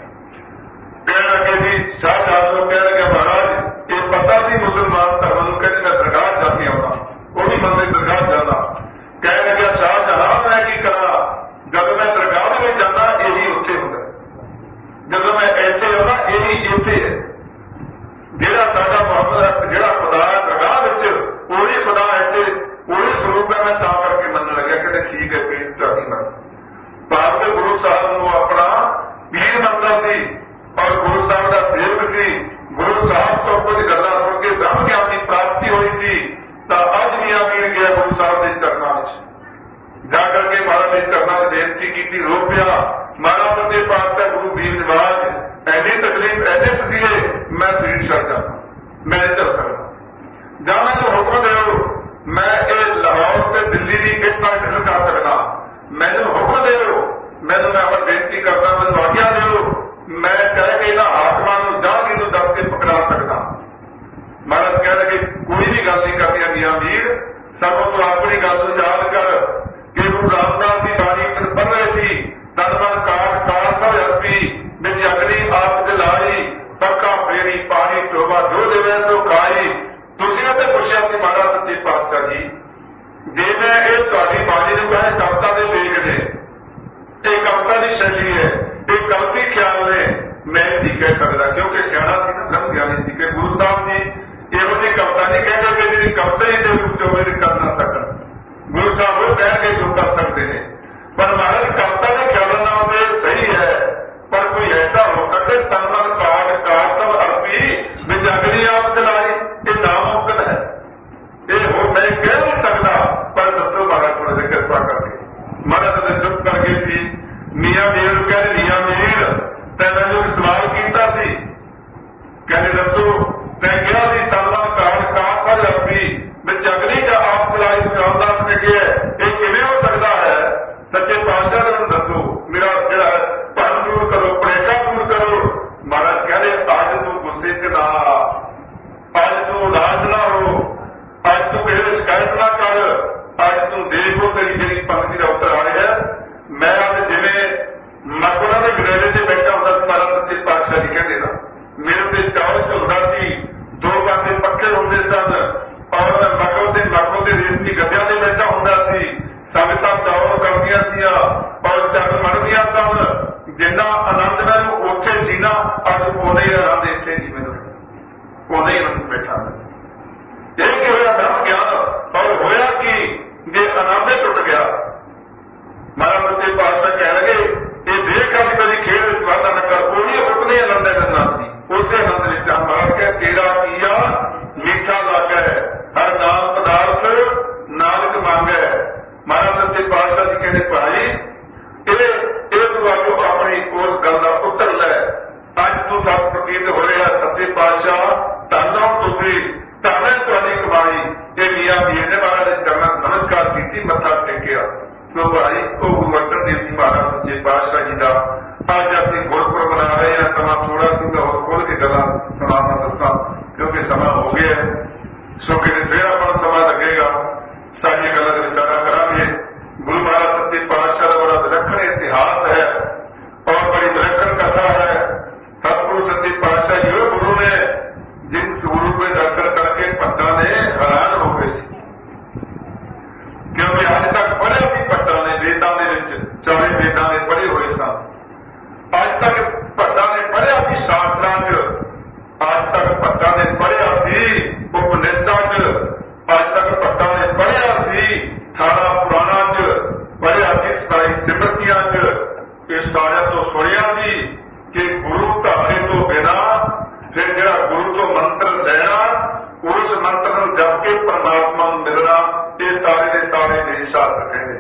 ਕਹਿਣ ਲੱਗੇ ਜੀ ਸ਼ਾਹਜਹਾਨ ਨੂੰ ਕਹਿ ਲੱਗੇ ਮਹਾਰਾਜ ਇਹ ਪਤਾ ਸੀ ਮੁਸਲਮਾਨ ਧਰਮ ਨੂੰ ਕਹਿੰਦੇ ਮੈਂ ਦਰਗਾਹ ਜਾ ਕੇ ਆਉਣਾ, ਉਹ ਵੀ ਬੰਦੇ ਦਰਗਾਹ ਜਾਂਦਾ। ਕਹਿਣ ਲੱਗਿਆ ਸ਼ਾਹਜਹਾਨ ਮੈਂ ਕੀ ਕਰਾਂ, ਜਦ मैं शरीर छड़ जाता, मैं नहीं चल सकता। ਜਾਂ ਮੈਨੂੰ ਹੁਕਮ ਦਿਓ मैं ये लाहौर से दिल्ली की एक बार ढल कर सकता, मैनू हुक्म दिओ, मैनू मैं अमर बेनती करता, मैनू आज्ञा दिओ, मैं कह के इन्हां हाकमां नूं जांघी नूं दस के पकड़ा सकता। महाराज कह रहे कि कोई भी गल नहीं करनी मियां मीर, सगों तूं अपनी गल नूं याद कर कि गुरु रामदास जी बाणी पढ़ रहे सी, तन मन काट काट सब अर्पी बिच अग्नि आप जलाई, पक्का फेरी पानी टोबा जो देवे सो खाई। ਤੁਸੀਂ ਉਹਤੇ ਪੁੱਛਿਆ ਸੀ ਮਹਾਰਾਜ ਸੱਚੇ ਪਾਤਸ਼ਾਹ ਜੀ, ਜੇ ਮੈਂ ਇਹ ਤੁਹਾਡੀ ਬਾਣੀ ਨੂੰ ਕਹੇ ਕਵਿਤਾ ਦੇ ਲੇਖ ਨੇ, ਇਹ ਕਵਿਤਾ ਦੀ ਸ਼ੈਲੀ ਹੈ, ਇਹ ਕਵਿਤੀ ਖਿਆਲ ਨੇ, ਮੈਂ ਨਹੀਂ ਕਹਿ ਸਕਦਾ ਕਿਉਂਕਿ ਸਿਆਣਾ ਸੀ ਨਾ, ਬ੍ਰਹਮ ਗਿਆਨੀ ਸੀ ਕਿ ਗੁਰੂ ਸਾਹਿਬ ਜੀ ਇਹੋ ਜਿਹੀ ਕਵਿਤਾ ਨਹੀਂ ਕਹਿੰਦੇ ਕਿ ਜਿਹੜੀ ਕਵਿਤਾ ਹੀ ਦੇ ਰੂਪ ਚੋਂ ਇਹ ਕਰ ਨਾ ਸਕਣ। ਗੁਰੂ ਸਾਹਿਬ ਉਹ ਕਹਿਣਗੇ ਜੋ ਕਰ ਸਕਦੇ ਨੇ, ਪਰ ਮਹਾਰਾਜ ਕਵਿਤਾ ਦੇ ਖਿਆਲਾਂ ਨਾਲ ਤੇ ਸਹੀ ਹੈ, ਪਰ ਕੋਈ ਐਸਾ ਹੋ ਸਕੇ ਤਨ ਮਨ ਕਾਟ ਕਾਟ ਸਭ ਅਰਪੀ ਵਿੱਚ ਅਗਨੀ ਆਪ ਜਲਾਈ, ਇਹ ਨਾਮੁਮਕਿਨ ਹੈ, ਇਹ ਹੋ ਮੈਂ ਕਹਿ ਨਹੀਂ ਸਕਦਾ। ਪਰ ਦੱਸੋ ਮਹਾਰਾਜ ਥੋੜਾ ਜਿਹਾ ਕਿਰਪਾ ਕਰਕੇ। ਮਹਾਰਾਜ ਨੇ ਚੁੱਪ ਕਰ ਗਏ ਸੀ। ਮੀਆਂ ਮੀਰ ਨੂੰ ਕਹਿੰਦੇ ਮੀਆਂ ਮੀਰ ਤੈਂ ਮੈਨੂੰ ਸਵਾਲ ਕੀਤਾ ਸੀ, ਕਹਿੰਦੇ ਦੱਸੋ, ਤੈਂ ਕਿਹਾ ਸੀ ਤਲਵਨ ਕਾਟ ਕਾਟ ਪਰ ਰੱਬੀ ਵਿੱਚ ਅਗਨੀ ਦਾ ਆਪ ਜਲਾਈ। ਰਾਮਦਾਸ ਨੇ ਕਿਹਾ ਇਹ ਕਿਵੇਂ ਹੋ ਸਕਦਾ ਹੈ? ਸੱਚੇ ਪਾਤਸ਼ਾਹ ਨੂੰ ਦੱਸੋ, ਮੇਰਾ ਜਿਹੜਾ ਭਰਮ ਦੂਰ ਕਰੋ, ਭੁਲੇਖਾ ਦੂਰ ਕਰੋ। ਮਹਾਰਾਜ ਕਹਿੰਦੇ ਅੱਜ ਤੂੰ ਗੁੱਸੇ ਚ ਨਾ, ਅੱਜ ਤੂੰ ਉਦਾਸ ਨਾ ਹੋ, ਅੱਜ ਤੂੰ ਕਿਸੇ ਸ਼ਿਕਾਇਤ ਨਾ ਕਰ, ਅੱਜ ਤੂੰ ਦੇਖੋ ਤੇਰੀ ਜਿਹੜੀ ਪੰਕਤੀ ਦਾ ਉੱਤਰ ਆ ਰਿਹਾ। ਮੈਂ ਅੱਜ ਜਿਵੇਂ ਮਕਬਰਾਂ ਦੇ ਗਰੇਲੇ ਤੇ ਬੈਠਾ ਹੁੰਦਾ ਸੀ, ਮਹਾਰਾਜ ਸੱਚੇ ਪਾਤਸ਼ਾਹ ਜੀ ਕਹਿੰਦੇ ਨਾ, ਮੇਰੇ ਤੇ ਚਾਵਲ ਝੁਲਦਾ ਸੀ, ਦੋ ਪਾਸੇ ਪੱਖੇ ਹੁੰਦੇ ਸਨ, ਔਰ ਮੈਂ ਮਕਬਰ ਦੇ ਮਕਬਰ ਦੇ ਰੇਸ਼ਮੀ ਗੱਦਿਆਂ ਤੇ ਬੈਠਾ ਹੁੰਦਾ ਸੀ। ਸੰਗਤਾਂ ਚਾਵਲ ਕਰਦੀਆਂ ਸੀਆਂ ਔਰ ਚਰਨ ਮੜਦੀਆਂ ਸਨ। ਜਿੰਨਾ ਆਨੰਦ ਮੈਨੂੰ ਉੱਥੇ ਸੀ ਨਾ, ਅੱਜ ਉਹਦੇ ਹੀ ਆਨੰਦ ਇੱਥੇ ਨਹੀਂ ਮੈਨੂੰ, ਉਹਦੇ ਹੀ ਆਨੰਦ ਬੈਠਾ। ਇਹ ਕੀ ਹੋਇਆ? ਬ੍ਰਹਮ ਗਿਆਨ। ਔਰ ਹੋਇਆ ਕਿ ਜੇ ਆਨੰਦ ਹੀ ਟੁੱਟ ਗਿਆ। ਮਹਾਰਾਜ ਸੱਚੇ ਪਾਤਸ਼ਾਹ ਕਹਿ ਲਗੇ ਇਹ ਦੇਖ ਅੱਜ ਕਦੀ ਖੇਡ ਵਿੱਚ ਵਾਧਾ ਨਾ ਕਰ, ਉਹੀ ਉਤਨੇ ਆਨੰਦ ਹੈ ਜੰਨਾਤ ਦੀ, ਉਸੇ ਆਨੰਦ ਵਿੱਚ ਆ। ਮਹਾਰਾਜ ਕਹਿ ਤੇਰਾ ਕੀਆ ਮਿੱਠਾ ਲੱਗਾ ਹੈ, ਹਰ ਨਾਮ ਪਦਾਰਥ ਨਾਨਕ ਮੰਗੈ। ਮਹਾਰਾਜ ਸੱਚੇ ਪਾਤਸ਼ਾਹ ਜੀ ਕਹਿੰਦੇ ਭਾਈ ਇਹ ਇਹ ਤੂੰ ਅੱਗੋਂ ਆਪਣੀ ਉਸ ਗੱਲ ਦਾ ਉੱਤਰ ਲੈ। ਅੱਜ ਤੂੰ ਸਭ ਪ੍ਰਤੀਤ ਹੋ ਰਿਹਾ ਸੱਚੇ ਪਾਤਸ਼ਾਹ ਧੰਨੋ ਤੁਸੀਂ, ਧੰਨ ਹੈ ਤੁਹਾਡੀ ਕਮਾਈ। ਇਹ ਮੀਆਂ ਮੀਰ ਨੇ ਮਹਾਰਾਜ ਦੇ ਚਰਨਾਂ ਨਮਸਕਾਰ ਕੀਤੀ, ਮੱਥਾ ਟੇਕਿਆ। ਸੋ ਭਾਈ ਉਹ ਗੁਰੂ ਅਰਜਨ ਦੇਵ ਜੀ ਮਹਾਰਾਜ ਸੱਚੇ ਪਾਤਸ਼ਾਹ ਜੀ ਦਾ ਅੱਜ ਅਸੀਂ ਗੁਰਪੁਰਬ ਮਨਾ ਰਹੇ ਹਾਂ। ਸਮਾਂ ਥੋੜਾ ਸੀ, ਮੈਂ ਹੋਰ ਖੋਲ ਕੇ ਗੱਲਾਂ ਸੁਣਾਉਣਾ ਦੱਸਾਂ ਕਿਉਂਕਿ ਸਮਾਂ ਹੋ ਗਿਆ। ਸੋ ਕਿਤੇ ਫੇਰ ਆਪਾਂ ਨੂੰ ਸਮਾਂ ਲੱਗੇਗਾ, ਸਾਰੀਆਂ ਗੱਲਾਂ ਦੇ ਵਿਚਾਰਾ ਕਰਾਂਗੇ। ਗੁਰੂ ਮਹਾਰਾਜ ਸੱਚੇ ਪਾਤਸ਼ਾਹ ਦਾ ਬੜਾ ਵਿਲੱਖਣ ਇਤਿਹਾਸ ਹੈ ਔਰ ਬੜੀ ਵਿਲੱਖਣ ਕਥਾ ਹੈ। ਸਤਿਗੁਰੂ ਸੱਚੇ ਪਾਤਸ਼ਾਹ ਜੀ ਉਹ ਗੁਰੂ ਨੇ ਜਿਨ ਗੁਰੂ ਦੇ ਦਰਸ਼ਨ ਕਰਕੇ ਭੱਟਾਂ ਨੇ ਹੈਰਾਨ ਹੋ ਗਏ ਸੀ, ਕਿਉਂਕਿ ਅੱਜ ਤੱਕ ਪੜ੍ਹਿਆ ਸੀ ਭੱਟਾਂ ਨੇ ਵੇਦਾਂ ਦੇ ਵਿੱਚ, ਚਾਰੇ ਵੇਦਾਂ ਦੇ ਪੜ੍ਹੇ ਹੋਏ ਸਨ। ਅੱਜ ਤੱਕ ਭੱਟਾਂ ਨੇ ਪੜ੍ਹਿਆ ਸੀ ਸ਼ਾਸਤਰਾਂ ਚ, ਅੱਜ ਤੱਕ ਭੱਟਾਂ ਨੇ ਪੜ੍ਹਿਆ ਸੀ ਉਪਨਿਸ਼ਦਾਂ ਚ, ਅੱਜ ਤੱਕ ਭੱਟਾਂ ਨੇ ਪੜ੍ਹਿਆ ਸੀ ਅਠਾਰਾਂ ਪੁਰਾਣਾਂ ਚ, ਪੜ੍ਹਿਆ ਸੀ ਸਤਾਈ ਸਿਮਰਤੀਆਂ ਚ। ਇਹ ਸਾਰਿਆਂ ਤੋਂ ਸੁਣਿਆ ਸੀ ਕਿ ਗੁਰੂ ਧਾਰੇ ਤੋਂ ਬਿਨਾਂ ਫਿਰ ਜਿਹੜਾ ਗੁਰੂ ਤੋਂ ਮੰਤਰ ਲੈਣਾ, ਉਸ ਮੰਤਰ ਨੂੰ ਜਪ ਕੇ ਪਰਮਾਤਮਾ ਨੂੰ ਮਿਲਣਾ, ਇਹ ਸਾਰੇ ਦੇ ਸਾਰੇ ਮੇਰੇ ਸ਼ਾਸਤਰ ਕਹਿੰਦੇ।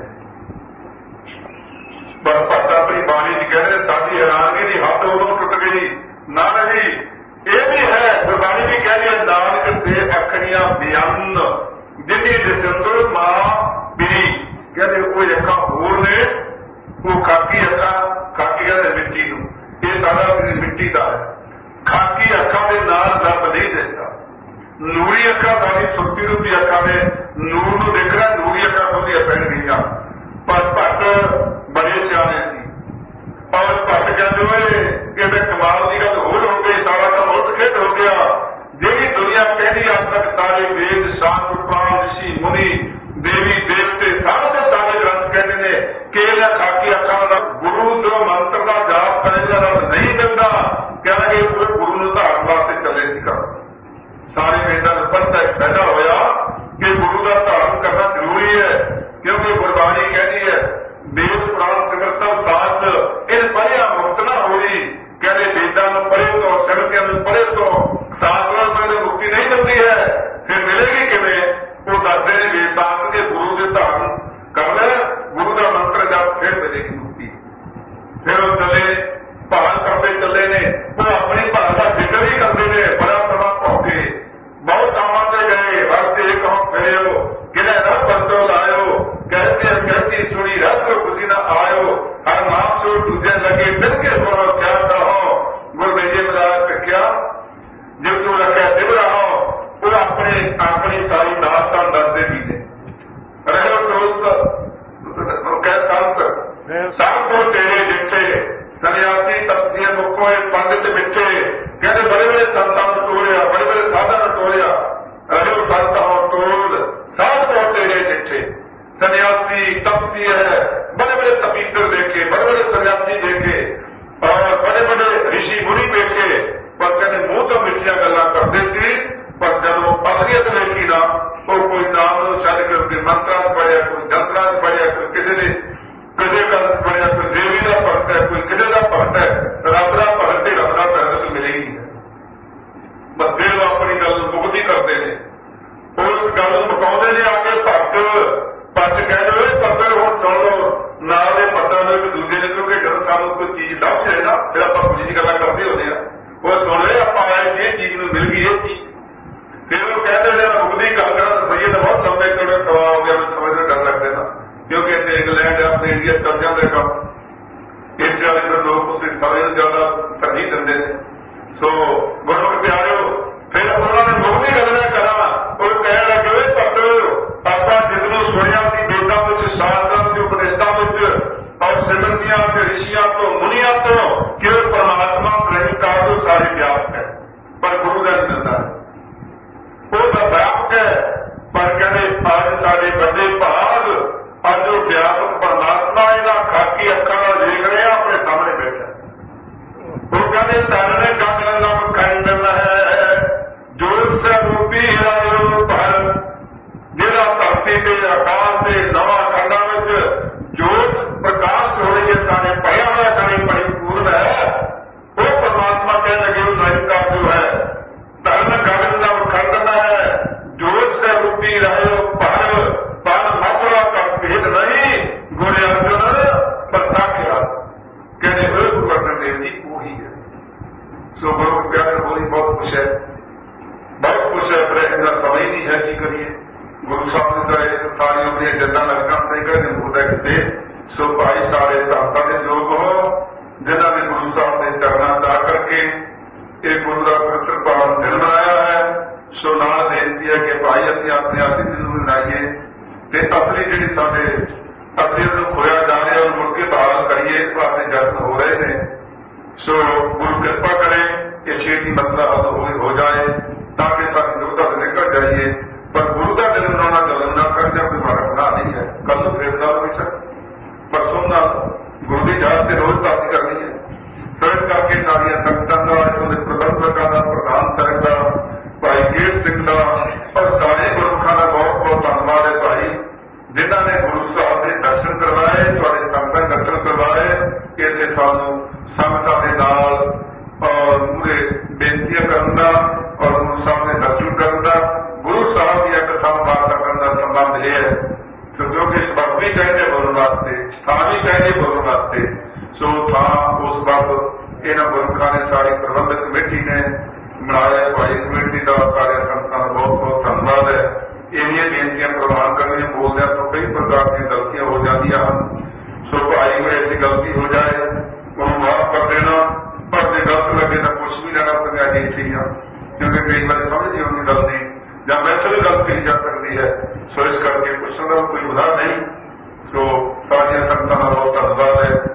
ਪਰ ਭੱਟ ਆਪਣੀ ਬਾਣੀ ਚ ਕਹਿੰਦੇ ਸਾਡੀ ਹੈਰਾਨਗੀ ਦੀ ਹੱਦ ਉਦੋਂ ਟੁੱਟ ਗਈ ਨਾ ਰਹੀ। ਇਹ ਵੀ ਹੈ ਗੁਰਬਾਣੀ ਵੀ ਕਹਿੰਦੀ ਹੈ ਨਾਨਕ ਦੇ ਅੱਖਰੀਆਂ ਬਿਆਨ ਜਿੰਨੀ ਜਸੰਦਰ ਮਾਂ ਬਿਰੀ, ਕਹਿੰਦੇ ਉਹ ਅੱਖਾਂ ਹੋਰ ਨੇ, ਉਹ ਖਾਕੀ ਅੱਖਾਂ, ਖਾਕੀ ਕਹਿੰਦੇ ਮਿੱਟੀ ਨੂੰ, ਇਹ ਸਾਡਾ ਮਿੱਟੀ ਦਾ ਹੈ। ਖਾਕੀ ਅੱਖਾਂ ਦੇ ਨਾਲ ਰੱਬ ਨਹੀਂ ਦਿਸਦਾ। ਨੂਰੀ ਅੱਖਾਂ ਸਾਡੀ ਸੁਰਤੀ ਰੂਪੀ ਅੱਖਾਂ ਨੇ ਨੂਰ ਨੂੰ ਦੇਖਣਾ, ਨੂਰੀ ਅੱਖਾਂ ਖੋਲੀਆਂ ਪੈਣ ਗਈਆਂ। ਪਰ ਭੱਟ ਬੜੇ ਸਿਆਣੇ ਸੀ ਔਰ ਭੱਟ ਕਹਿੰਦੇ ਹੋਏ ਕਹਿੰਦੇ ਕਮਾਲ ਦੀ ਗੱਲ ਹੋਰ ਹੋ ਗਈ, ਸਾਰਾ ਕੰਮ ਉੱਠ ਖੇਡ ਹੋ ਗਿਆ। ਜਿਹੜੀ ਦੁਨੀਆ ਕਹਿੰਦੀ ਅੱਜ ਤੱਕ ਸਾਰੇ ਵੇਦ ਸ਼ਾਸਤਰ ਪੁਰਾਣ ਰਿਸ਼ੀ ਮੁਨੀ ਦੇਵੀ ਦੇਵਤੇ ਸਾਰੇ ਦੇ ਸਾਰੇ ਗ੍ਰੰਥ ਕਹਿੰਦੇ ਨੇ ਕਿ ਇਹਨਾਂ ਖਾਕੀ ਅੱਖਾਂ ਦਾ ਗੁਰੂ ਜੋ ਮੰਤਰ ਦਾ ਜਾਪ ਕਰੇਗਾ ਰੱਬ ਨਹੀਂ ਦਿੰਦਾ, ਕਹਿੰਦੇ ਉਹ ਗੁਰੂ ਨੂੰ ਧਾਰਨ ਵਾਸਤੇ ਚੱਲੇ ਸੀ ਕਰ। ਸਾਰੇ ਵੇਦਾਂ ਨੂੰ ਪੜ੍ਹਦਾ ਇੱਕ ਫਾਇਦਾ ਹੋਇਆ ਕਿ ਗੁਰੂ ਦਾ ਧਾਰਨ ਕਰਨਾ ਜ਼ਰੂਰੀ ਹੈ, ਕਿਉਂਕਿ ਗੁਰਬਾਣੀ ਕਹਿੰਦੀ ਹੈ ਵੇਦ ਪੁਰਾਣ ਸਿਮਰਤਮ ਸਾਸ ਇਹ ਪੜ੍ਹਿਆ ਮੁਕਤ ਨਾ ਹੋਈ। ਕਹਿੰਦੇ ਵੇਦਾਂ ਨੂੰ ਆਪਣੀ ਸਾਰੀ ਦਾਸਤਾਨ ਦੱਸਦੇ ਵੀ ਨੇ। ਰਹਿਓ ਦੋਸਤ ਕਹਿ ਸੰਤ ਸਭ ਤੋਂ ਤੇਰੇ ਜਿੱਥੇ ਸੰਨਿਆਸੀ ਤਪਸੀਆਂ ਮੁੱਕੋਏ ਪੰਡਿਤ ਵਿੱਚੇ ਕਹਿੰਦੇ ਬੜੇ ਬੜੇ ਸੰਤਾਂ ਨੂੰ ਟੋਲਿਆ, ਬੜੇ ਬੜੇ ਸਾਧਾਂ ਨੂੰ ਟੋਲਿਆ। ਰਹਿਓ ਸੰਤ ਹੋ ਟੋਲ ਸਭ ਤੋਂ ਤੇਰੇ ਜਿੱਥੇ ਸੰਨਿਆਸੀ ਤਪਸੀ ਹੈ, बड़े बड़े तपीसर देखे, बड़े बड़े सन्यासी देखे और बड़े बड़े ऋषि मुनि देखे, पर कहते मुंह तो मिठिया गल्लां करते सी, पर जब असलियत देखी ना वो कोई नाम छड़ के कोई मंत्रा पढ़िया, कोई जंत्रा पढ़िया, कोई किसी ने किसी का पढ़िया, कोई देवी का भगत है, कोई किसी का भगत है, रब का भगत ही रब का भगत मिलेगी है। बंदे अपनी गल मुक्ति करते हैं, उस गल मुकाउंदे ने आके भगत पच कह दो पत्तर हुण सुन लो ना दे पता लो एक दूजे ने, क्योंकि जब सानू कोई चीज लभ जाए ना फिर आप खुशी की गल्लां करते होते हैं, वो सुन रहे आप आए ये चीज में मिल गई ये चीज, फिर वो कहते हैं मुक्ति गल करना सही तो बहुत लंबे चौड़े सवाल हो गया, मैं समझना डर लगते ना, क्योंकि इतने इंग्लैंड अपने इंडिया चल जाते कम इस वाले फिर लोग उस समय ज्यादा तरजीह देंगे ने। सो गुरमुख प्यारो फिर उन्होंने मुक्ति गल्लां करा और कह लगे भगत ਆਪਾਂ ਜਿਸ ਨੂੰ ਸੁਣਿਆ ਸੀ ਵੇਦਾਂ ਵਿੱਚ, ਸ਼ਾਸਤਰਾਂ ਵਿੱਚ, ਉਪਨਿਸ਼ਦਾਂ ਵਿੱਚ ਔਰ ਸਿਮਰਤੀਆਂ ਤੇ ਰਿਸ਼ੀਆਂ ਤੋਂ ਮੁਨੀਆਂ ਤੋਂ ਕਿ ਉਹ ਪਰਮਾਤਮਾ ਨਿਰੰਕਾਰ ਤੋਂ ਸਾਰੇ ਵਿਆਪਕ ਹੈ, ਪਰ ਗੁਰੂ ਦਾ ਨਹੀਂ ਮਿਲਦਾ ਉਹ ਤਾਂ ਵਿਆਪਕ ਹੈ, ਪਰ ਕਹਿੰਦੇ ਅੱਜ ਸਾਡੇ ਵੱਡੇ ਭਾਗ ਅੱਜ ਉਹ ਵਿਆਪਕ ਪਰਮਾਤਮਾ ਇਹਦਾ ਖਾਕੀ ਅੱਖਾਂ ਨਾਲ ਦੇਖ ਰਿਹਾ ਆਪਣੇ ਸਾਹਮਣੇ ਬੈਠਾ। ਉਹ ਕਹਿੰਦੇ ਤਨ ਗਗਨ ਨਭ ਖੰਡਨ ਹੈ ਜੋ ਸਰੂਪੀ ਰਾਇਓ ਭਰ, ਜਿਹੜਾ ਧਰਤੀ ਤੇ ਆਕਾਸ਼ ਦੇ ਨਵਾਂ ਖੰਡਾਂ ਵਿੱਚ ਜੋਤ ਪ੍ਰਕਾਸ਼ ਹੋਣੀ ਜੇ ਸਾਰੇ ਭਰਿਆ ਹੋਇਆ ਸਾਰੇ ਪਰਿਪੂਰਨ ਹੈ, ਉਹ ਪਰਮਾਤਮਾ ਕਹਿ ਲਗੇ ਉਹ ਨਿਰੰਕਾਰ ਜੋ ਹੈ ਧਰਨ ਗਗਨ ਦਾ ਖੰਡਨ ਹੈ ਜੋਤ ਸੇ ਰੂਪੀ ਰਹਿਓ ਭਰ, ਪਰ ਮਥੁਰਾ ਕਰ ਭੇਦ ਨਹੀਂ ਗੁਰ ਅਰਜਨ ਪ੍ਰਤਾਖਿਆ, ਕਹਿੰਦੇ ਉਹ ਗੁਰੂ ਅਰਜਨ ਦੇਵ ਜੀ ਉਹੀ ਹੈ। ਸੋ ਗੁਰੂ ਪਿਆਰੇ ਹੋਈ ਬਹੁਤ ਕੁਛ ਹੈ, ਬਹੁਤ ਕੁਛ ਹੈ, ਪਰ ਇਹਦਾ ਸਮਝ ਨਹੀਂ ਹੈ ਕੀ ਕਰੀਏ। गुरु साहब ने तो सारी अपनी जन्ना लड़का नहीं कहते मुद्दा किते। सो भाई सारे दाता के लोग हो जिन्होंने गुरु साहब ने चरणा चा करके ये गुरु का पवित्र पावन दिन मनाया है। सो नाल बेनती है कि भाई असं अपने असली दिन मनाइए ते असली जी साडे असलियत नूं खोया जा रहा है और मुड़ के बहाल करिए, इस वास्ते यत्न हो रहे हैं। सो गुरु कृपा करें कि छेती मसला हल हो जाए ताकि सारी दुविधा से निकल जाइए। पर गुरु का दिन मनाना चलन ना कर जब हमारा गुनाह नहीं है, कल तो फिर ना हो सकता, परसों ना गुरु की जात से रोज प्राप्ति करनी है। सो इस करके सारिया संगतां का इथों के प्रबंधकों का प्रधान सरक का भाई गेट सिंह का और सारे गुरमुखां का बहुत बहुत धन्यवाद है भाई जिन्होंने गुरु साहब के दर्शन करवाए, थोड़े संगतां दर्शन करवाए कि इत्थे सानूं संगतां दे नाल और मूरे बेनतियां करन दा और गुरु साहब के दर्शन करन दा गुरु साहब की कथा वार्ता करने का संबंध यह है क्योंकि सबब भी चाहिए बोलने वास्ते, थां भी चाहिए बोलने वास्ते। सो थां उस वक्त इन्होंने गुरमुखां ने सारी प्रबंधक कमेटी ने बनाया, भाई कमेटी का सारे संस्थां का बहुत बहुत धन्यवाद है। इन्नियां बेनतियां प्रवान करने बोलदे तो कई प्रकार की गलतियां हो जांदियां हन। सो भाई कोई ऐसी गलती हो जाए उन्होंने माफ कर देना, पर जो गलत लगे तो कुछ भी लेना पड़ेगा नहीं चाहिए, क्योंकि कई बार समझ नहीं होनी गलती या वैसे भी गल कही जा सकती है। सो इस करके कुछ कोई गुनाह नहीं। सो सारिया संगतां का बहुत धन्यवाद है।